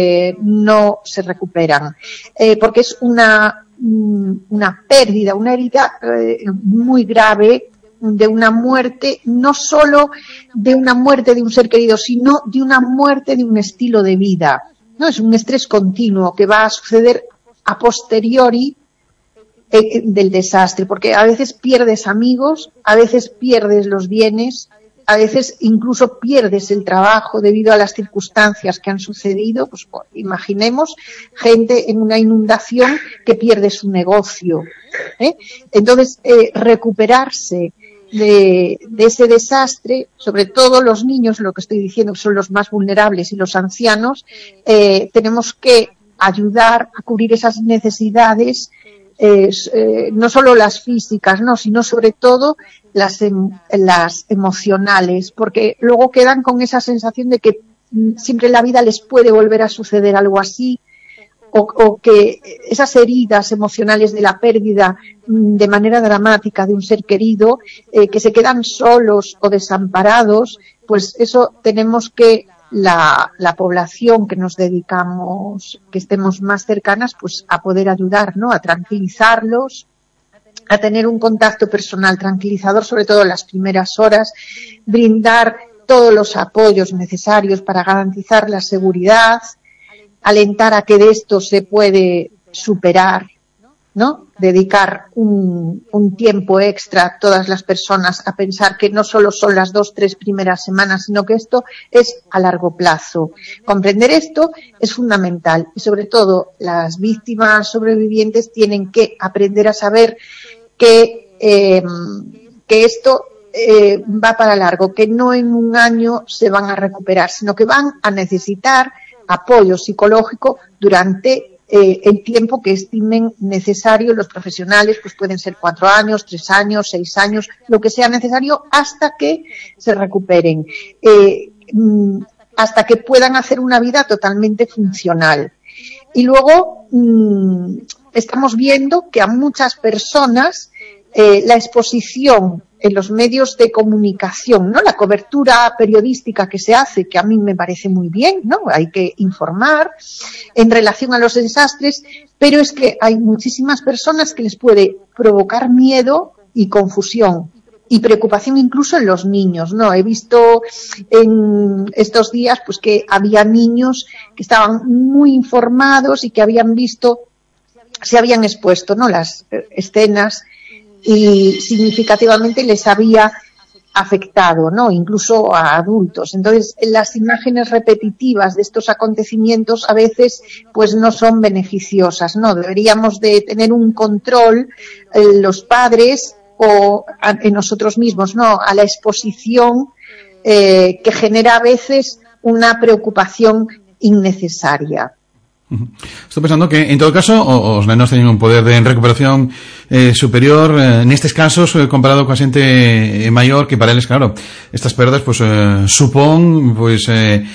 no se recuperan, porque es una pérdida, una herida muy grave de una muerte, no solo de una muerte de un ser querido, sino de una muerte de un estilo de vida, ¿no? Es un estrés continuo que va a suceder a posteriori del desastre, porque a veces pierdes amigos, a veces pierdes los bienes, a veces incluso pierdes el trabajo debido a las circunstancias que han sucedido. Pues imaginemos gente en una inundación que pierde su negocio, ¿eh? Entonces, recuperarse de ese desastre, sobre todo los niños, lo que estoy diciendo, son los más vulnerables, y los ancianos, tenemos que ayudar a cubrir esas necesidades, no solo las físicas, no, sino sobre todo las emocionales, porque luego quedan con esa sensación de que siempre en la vida les puede volver a suceder algo así, o que esas heridas emocionales de la pérdida de manera dramática de un ser querido, que se quedan solos o desamparados, pues eso tenemos que la población que nos dedicamos, que estemos más cercanas, pues a poder ayudar, ¿no?, a tranquilizarlos, a tener un contacto personal tranquilizador, sobre todo en las primeras horas, brindar todos los apoyos necesarios para garantizar la seguridad, alentar a que de esto se puede superar, ¿no? Dedicar un tiempo extra a todas las personas a pensar que no solo son las 2-3 primeras semanas, sino que esto es a largo plazo. Comprender esto es fundamental, y sobre todo las víctimas sobrevivientes tienen que aprender a saber que esto va para largo, que no en un año se van a recuperar, sino que van a necesitar apoyo psicológico durante el tiempo que estimen necesario los profesionales, pues pueden ser 4 años, 3 años, 6 años, lo que sea necesario hasta que se recuperen, hasta que puedan hacer una vida totalmente funcional. Y luego estamos viendo que a muchas personas la exposición en los medios de comunicación, ¿no?, la cobertura periodística que se hace, que a mí me parece muy bien, ¿no?, hay que informar en relación a los desastres, pero es que hay muchísimas personas que les puede provocar miedo y confusión y preocupación incluso en los niños, ¿no? He visto en estos días pues que había niños que estaban muy informados y que habían visto, se habían expuesto, ¿no?, las escenas, y significativamente les había afectado, ¿no? Incluso a adultos. Entonces, las imágenes repetitivas de estos acontecimientos a veces pues no son beneficiosas, ¿no? Deberíamos de tener un control los padres o en nosotros mismos, ¿no? A la exposición que genera a veces una preocupación innecesaria. Estoy pensando que, en todo caso, os nenos teñen un poder de recuperación superior nestes casos comparado coa xente maior, que para eles, claro, estas perdas pues supón pues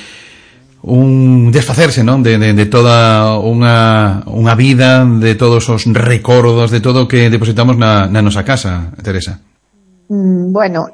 un desfacerse, non? De toda unha vida, de todos os recordos, de todo que depositamos na nosa casa, Teresa. Bueno,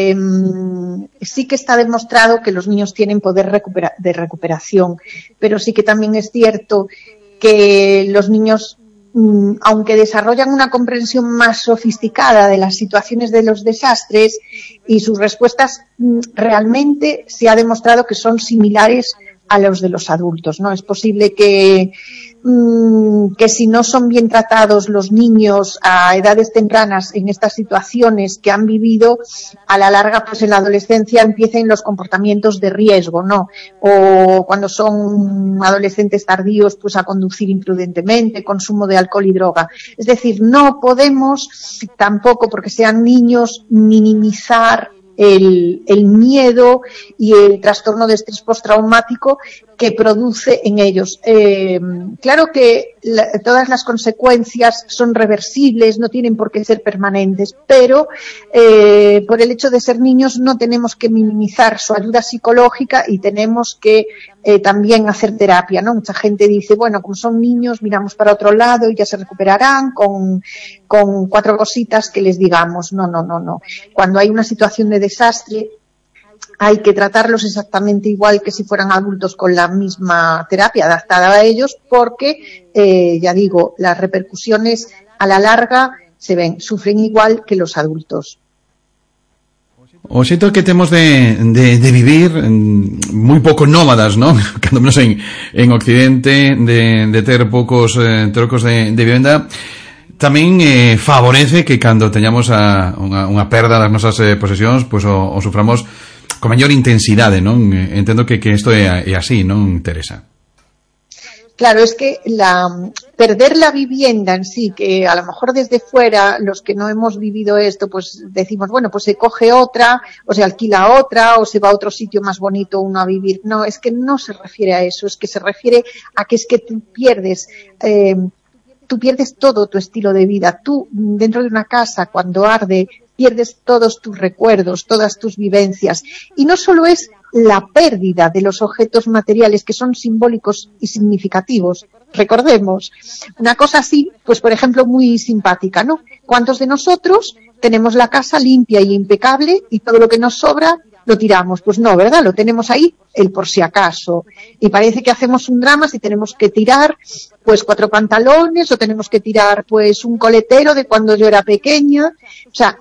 sí que está demostrado que los niños tienen poder de recuperación, pero sí que también es cierto que los niños, aunque desarrollan una comprensión más sofisticada de las situaciones de los desastres y sus respuestas, realmente se ha demostrado que son similares a los de los adultos, ¿no? Es posible que si no son bien tratados los niños a edades tempranas en estas situaciones que han vivido, a la larga, pues en la adolescencia empiecen los comportamientos de riesgo, ¿no? O cuando son adolescentes tardíos, pues a conducir imprudentemente, consumo de alcohol y droga. Es decir, no podemos tampoco, porque sean niños, minimizar el miedo y el trastorno de estrés postraumático que produce en ellos. Claro que todas las consecuencias son reversibles, no tienen por qué ser permanentes, pero por el hecho de ser niños no tenemos que minimizar su ayuda psicológica y tenemos que también hacer terapia, ¿no? Mucha gente dice, bueno, como son niños, miramos para otro lado y ya se recuperarán con 4 cositas que les digamos. No. Cuando hay una situación de desastre, hay que tratarlos exactamente igual que si fueran adultos, con la misma terapia adaptada a ellos, porque, ya digo, las repercusiones a la larga sufren igual que los adultos. O xeito que temos de vivir moi pouco nómadas, non? Cando menos en Occidente, de ter poucos trocos de vivenda, tamén favorece que cando teñamos unha perda das nosas posesións, pois o suframos con maior intensidade, non? Entendo que isto é así, non, Teresa? Claro, es que perder la vivienda en sí, que a lo mejor desde fuera, los que no hemos vivido esto, pues decimos, bueno, pues se coge otra, o se alquila otra, o se va a otro sitio más bonito uno a vivir. No, es que no se refiere a eso, es que se refiere a que es que tú pierdes todo tu estilo de vida. Tú, dentro de una casa, cuando arde, pierdes todos tus recuerdos, todas tus vivencias. Y no solo es la pérdida de los objetos materiales, que son simbólicos y significativos. Recordemos, una cosa así, pues por ejemplo, muy simpática, ¿no? ¿Cuántos de nosotros tenemos la casa limpia y impecable y todo lo que nos sobra lo tiramos? Pues no, ¿verdad? Lo tenemos ahí, el por si acaso. Y parece que hacemos un drama si tenemos que tirar pues 4 pantalones, o tenemos que tirar pues un coletero de cuando yo era pequeña. O sea,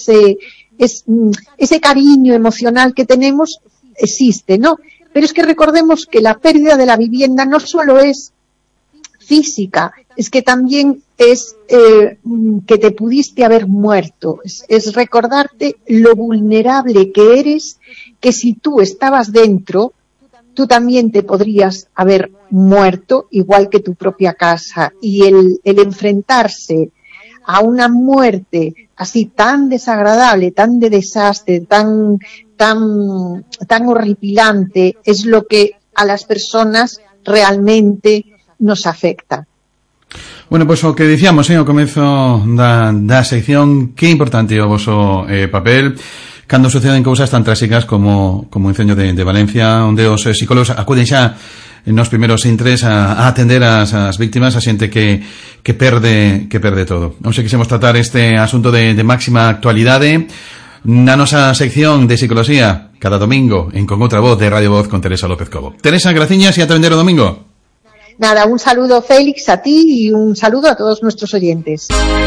ese cariño emocional que tenemos existe, ¿no? Pero es que recordemos que la pérdida de la vivienda no solo es física, es que también es que te pudiste haber muerto, es recordarte lo vulnerable que eres, que si tú estabas dentro, tú también te podrías haber muerto, igual que tu propia casa. Y el enfrentarse a una muerte así tan desagradable, tan de desastre, tan horripilante, es lo que a las personas realmente nos afecta. Bueno, pois o que dicíamos ao comezo da sección, que importante o voso papel cando suceden cousas tan tráxicas como o incendio de Valencia, onde os psicólogos acuden xa nos primeiros intres a atender as víctimas, a xente que perde todo. Non sei, quixemos tratar este asunto de máxima actualidade na nosa sección de psicología cada domingo en Con Outra Voz de Radio Voz con Teresa López Cobo. Teresa, graciñas e ata vender o domingo. Nada, un saludo, Félix, a ti, y un saludo a todos nuestros oyentes.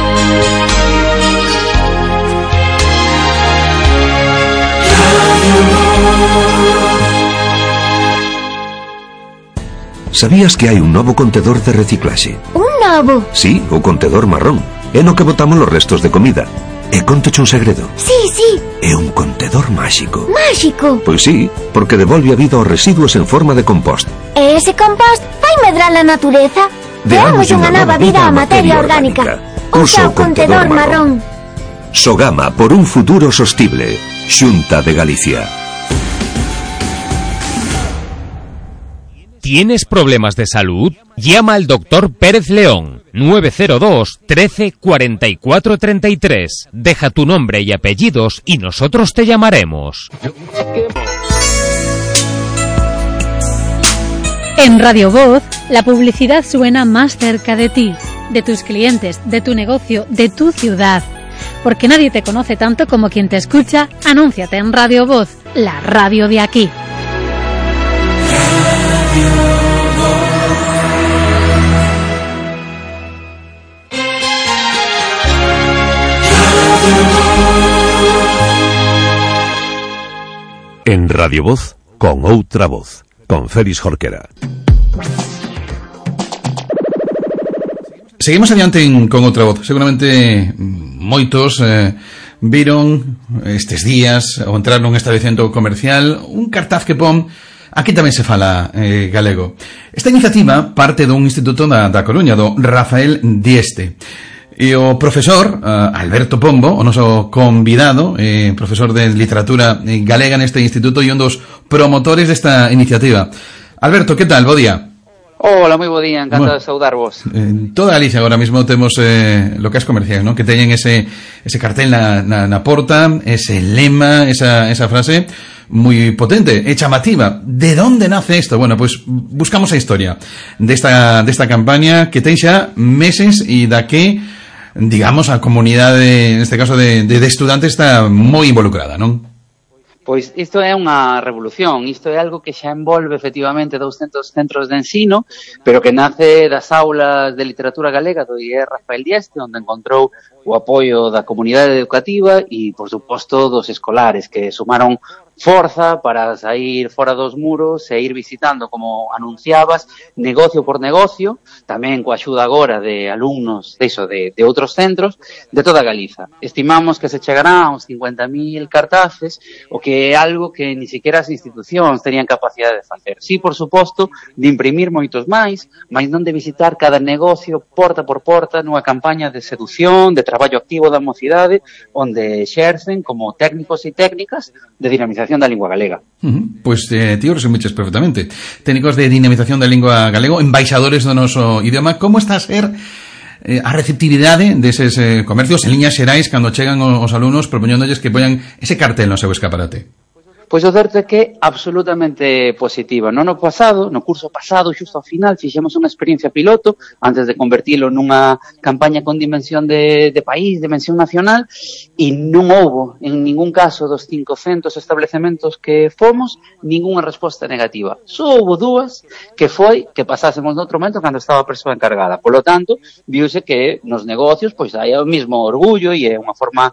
¿Sabías que hai un novo contedor de reciclaxe? Un novo? Sí, o contedor marrón. É no que botamos los restos de comida. E contoche un segredo. Sí. É un contedor máxico. Máxico? Pois sí, porque devolve a vida aos residuos en forma de compost. E ese compost vai medrar a natureza? Deamos unha nova vida á materia orgánica. Usa o contedor marrón. Sogama por un futuro sostible. Xunta de Galicia. ¿Tienes problemas de salud? Llama al Dr. Pérez León, 902 13 44 33. Deja tu nombre y apellidos y nosotros te llamaremos. En Radio Voz, la publicidad suena más cerca de ti, de tus clientes, de tu negocio, de tu ciudad. Porque nadie te conoce tanto como quien te escucha. Anúnciate en Radio Voz, la radio de aquí. En Radio Voz, con outra voz, con Félix Jorquera. Seguimos adiante con outra voz. Seguramente moitos viron estes días ao entrar nun establecemento comercial un cartaz que pon aquí tamén se fala galego. Esta iniciativa parte dun instituto da Coruña, do Rafael Dieste. E o profesor Alberto Pombo, o noso convidado, profesor de literatura galega neste instituto e un dos promotores desta iniciativa. Alberto, que tal? Bo día. Hola, moi bo día, encantado de saudarvos. En toda Galicia agora mismo temos locais comerciais, ¿no? Que teñen ese cartel na porta, ese lema, esa frase moi potente e chamativa. De onde nace isto? Bueno, pues buscamos a historia desta campaña que ten xa meses e da que, digamos, a comunidade, neste caso de estudantes, está moi involucrada, non? Pois isto é unha revolución, isto é algo que xa envolve efectivamente 200 centros de ensino, pero que nace das aulas de literatura galega do IE Rafael Dieste, onde encontrou o apoio da comunidade educativa e, por suposto, dos escolares, que sumaron forza para sair fora dos muros e ir visitando, como anunciabas, negocio por negocio, tamén coa axuda agora de alumnos de outros centros de toda Galiza. Estimamos que se chegará a uns 50.000 cartaces, o que é algo que ni siquiera as institucións terían capacidade de facer. Sí, por suposto, de imprimir moitos máis, mas non de visitar cada negocio porta por porta nunha campaña de seducción, de traballo activo da mocidade, onde exercen como técnicos e técnicas de dinamización da lingua galega. Pois tío, resumiches perfectamente. Técnicos de dinamización da lingua galego, embaixadores do noso idioma. Como está a ser a receptividade deses comercios en liñas xerais cando chegan os alumnos propoñéndolles que poñan ese cartel no seu escaparate? Pois o certo é que é absolutamente positiva. No curso pasado, xusto ao final, fixemos unha experiencia piloto antes de convertilo nunha campaña con dimensión de país, dimensión nacional, e non houbo, en ningún caso dos 500 establecementos que fomos, ningunha resposta negativa. Só houbo dúas, que foi que pasásemos noutro momento cando estaba a persoa encargada. Por lo tanto, viuse que nos negocios pois hai o mismo orgullo e é unha forma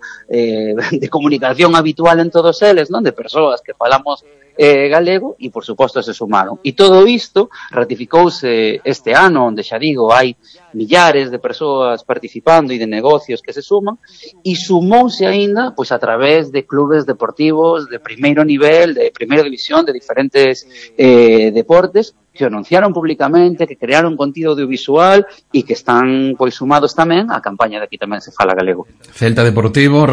de comunicación habitual en todos eles, non? De persoas que falamos galego e, por suposto, se sumaron. E todo isto ratificouse este ano, onde xa digo, hai millares de persoas participando e de negocios que se suman, e sumouse aínda pois a través de clubes deportivos de primeiro nivel, de primeira división, de diferentes deportes, que anunciaron públicamente, que crearon contido audiovisual e que están pois sumados tamén á campaña de Aquí tamén se fala galego. Celta Deportivo,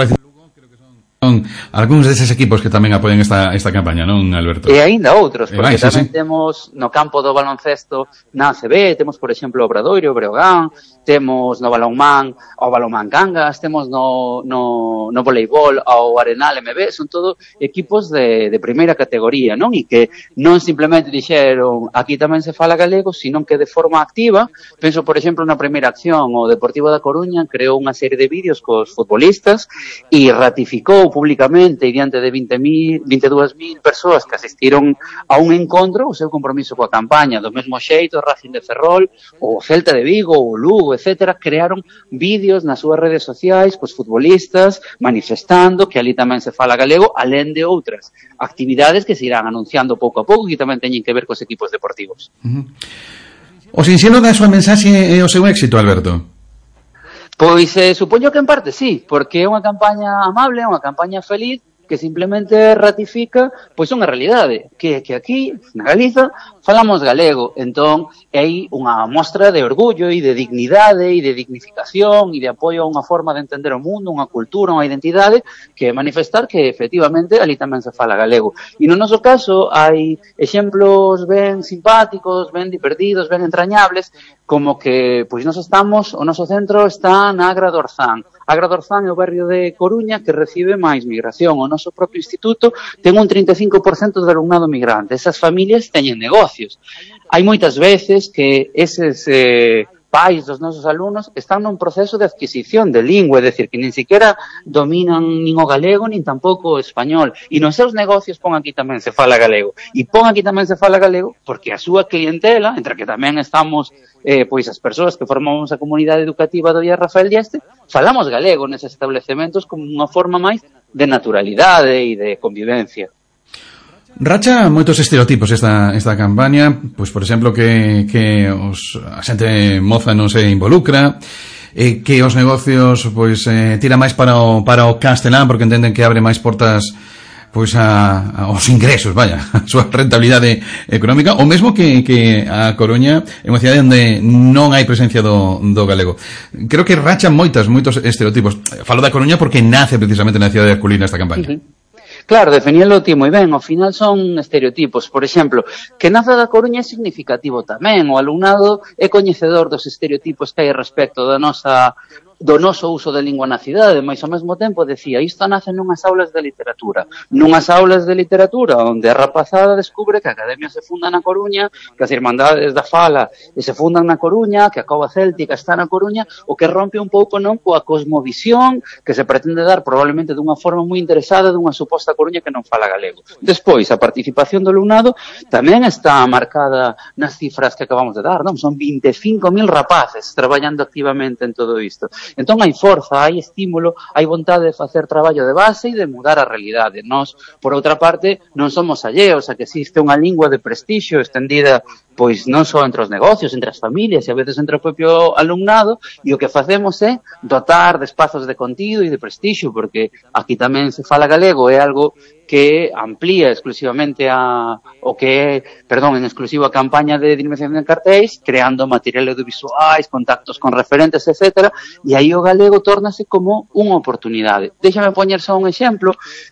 son algúns deses equipos que tamén apoian esta campaña, non, Alberto? E aínda outros, porque tamén temos no campo do baloncesto na ACB, temos, por exemplo, o Obradoiro, o Breogán, temos no balonmán o Balonmán Cangas, temos no voleibol ao Arenal MB, son todo equipos de primeira categoría, non? E que non simplemente dixeron aquí tamén se fala galego, sino que de forma activa, penso, por exemplo, na primeira acción, o Deportivo da Coruña creou unha serie de vídeos cos futbolistas e ratificou públicamente e diante de 22.000 persoas que asistiron a un encontro o seu compromiso coa campaña. Do mesmo xeito, o Racing de Ferrol, o Celta de Vigo, o Lugo, etcétera, crearon vídeos nas súas redes sociais cos futbolistas manifestando que ali tamén se fala galego, alén de outras actividades que se irán anunciando pouco a pouco e que tamén teñen que ver cos equipos deportivos. O sinxelo da súa mensaxe e o seu éxito, Alberto? Pois supoño que en parte sí, porque é unha campaña amable, é unha campaña feliz, que simplemente ratifica pois unha realidade, que aquí, na Galiza, falamos galego. Entón, hai unha mostra de orgullo e de dignidade e de dignificación e de apoio a unha forma de entender o mundo, unha cultura, unha identidade, que manifestar que, efectivamente, ali tamén se fala galego. E no noso caso, hai exemplos ben simpáticos, ben divertidos, ben entrañables, como que, pois, o noso centro está na Agra do Orzán. Agra do Orzán é o barrio de Coruña que recibe máis migración. O noso propio instituto ten un 35% de alumnado migrante. Esas familias teñen negocios. Hai moitas veces que eses pais dos nosos alumnos están nun proceso de adquisición de lingua, é dicir, que nin siquiera dominan nin o galego, nin tampouco o español. E nos seus negocios pon aquí tamén se fala galego. E pon aquí tamén se fala galego porque a súa clientela, entre que tamén estamos pois as persoas que formamos a comunidade educativa do Día Rafael Dieste, falamos galego neses establecementos como unha forma máis de naturalidade e de convivencia. Racha moitos estereotipos esta campaña, pois por exemplo que a xente moza non se involucra, que os negocios pois tira máis para o castelán porque entenden que abre máis portas pois aos ingresos, vaya, a súa rentabilidade económica, ou mesmo que a Coruña é unha cidade onde non hai presencia do galego. Creo que rachan moitos estereotipos. Falo da Coruña porque nace precisamente na cidade de Herculina esta campaña. Claro, definíalo ti moi ben, ao final son estereotipos. Por exemplo, que naza da Coruña é significativo tamén, o alumnado é coñecedor dos estereotipos que hai respecto do noso uso de lingua na cidade, mas ao mesmo tempo decía, isto nace nunhas aulas de literatura, onde a rapazada descubre que a Academia se funda na Coruña, que as Irmandades da Fala se fundan na Coruña, que a Cova Céltica está na Coruña, o que rompe un pouco non coa cosmovisión que se pretende dar probablemente dunha forma moi interesada dunha suposta Coruña que non fala galego. Despois, a participación do alumnado tamén está marcada nas cifras que acabamos de dar, non? Son 25.000 rapaces traballando activamente en todo isto. Entón hai forza, hai estímulo, hai vontade de facer traballo de base e de mudar a realidade. Nós, por outra parte, non somos alleos a que existe unha lingua de prestixio estendida pois non só entre os negocios, entre as familias e a veces entre o propio alumnado, e o que facemos é dotar de espazos de contido e de prestixio, porque aquí tamén se fala galego, é algo que amplía exclusivamente en exclusivo a campaña de dinamización de cartéis, creando material audiovisuais, contactos con referentes, etc. E aí o galego tórnase como unha oportunidade. Déxame poñer só un exemplo,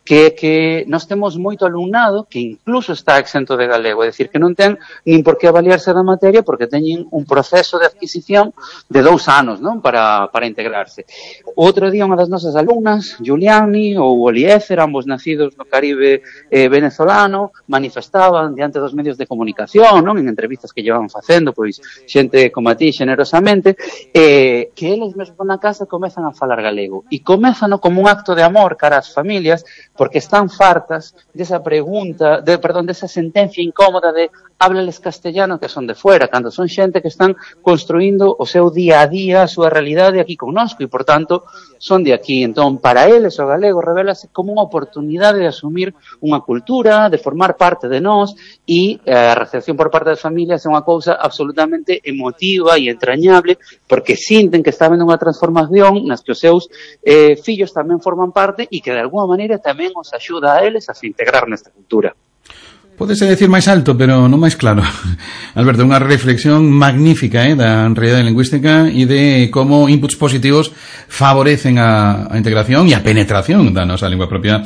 que nós temos moito alumnado que incluso está exento de galego, é dicir, que non ten nin por que avaliarse da materia porque teñen un proceso de adquisición de 2 anos, non, para integrarse. Outro día unha das nosas alumnas, Giuliani ou Oliezer, ambos nacidos no Caribe venezolano, manifestaban diante dos medios de comunicación, non, en entrevistas que llevan facendo, pois xente como a ti, xenerosamente, que eles mesmos na casa comezan a falar galego e comezan como un acto de amor cara ás familias porque están fartas desa pregunta, desa sentencia incómoda de háblales castellano que son de fuera, cando son xente que están construindo o seu día a día, a súa realidade aquí connosco e, por tanto, son de aquí. Entón, para eles o galego revélase como unha oportunidade de asumir unha cultura, de formar parte de nós e a recepción por parte das familias é unha cousa absolutamente emotiva e entrañable porque sinten que está habendo unha transformación nas que os seus fillos tamén forman parte e que de alguma maneira tamén os axuda a eles a se integrar nesta cultura. Pódese decir máis alto, pero non máis claro. Alberto, unha reflexión magnífica da realidade lingüística e de como inputs positivos favorecen a integración e a penetración da nosa lingua propia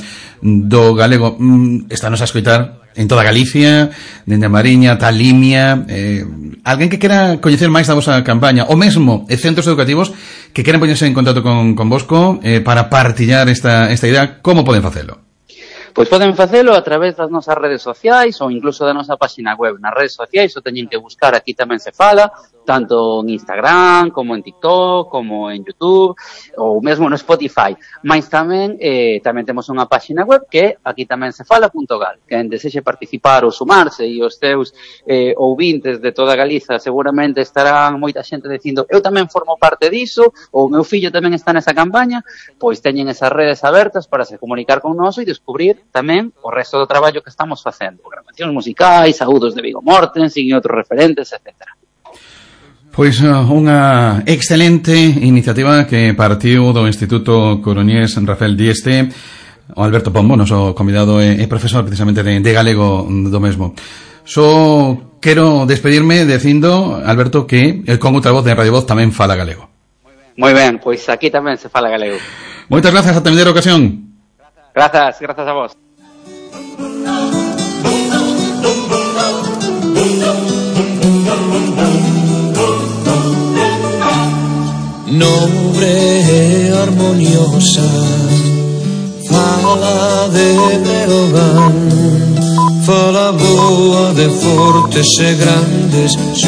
do galego. Estános a escoitar en toda Galicia, dende a Mariña, Talimia, alguén que quera coñecer máis da vosa campaña, ou mesmo centros educativos que queran poñerse en contacto con Bosco para partillar esta idea, como poden facelo? Pois poden facelo a través das nosas redes sociais ou incluso da nosa página web. Nas redes sociais o teñen que buscar, aquí tamén se fala, tanto en Instagram, como en TikTok, como en YouTube, ou mesmo no Spotify. Mais tamén temos unha página web que aquí tamén se fala.gal. Quen desexe participar ou sumarse e os teus ouvintes de toda Galiza seguramente estarán moita xente dicindo eu tamén formo parte diso, ou meu fillo tamén está nesa campaña, pois teñen esas redes abertas para se comunicar con nós e descubrir tamén o resto do traballo que estamos facendo. Programacións musicais, saúdos de Viggo Mortensen e outros referentes, etc. Pois unha excelente iniciativa que partiu do Instituto Coroñés Rafael Dieste. O Alberto Pombo, noso convidado, é profesor precisamente de galego do mesmo. Só quero despedirme dicindo, Alberto, que con outra voz de Radio Voz tamén fala galego. Moi ben, pois aquí tamén se fala galego. Moitas grazas, ata a ocasión. Grazas a vos. Nobre e armoniosa, fala de Breogán, fala boa de fortes e grandes,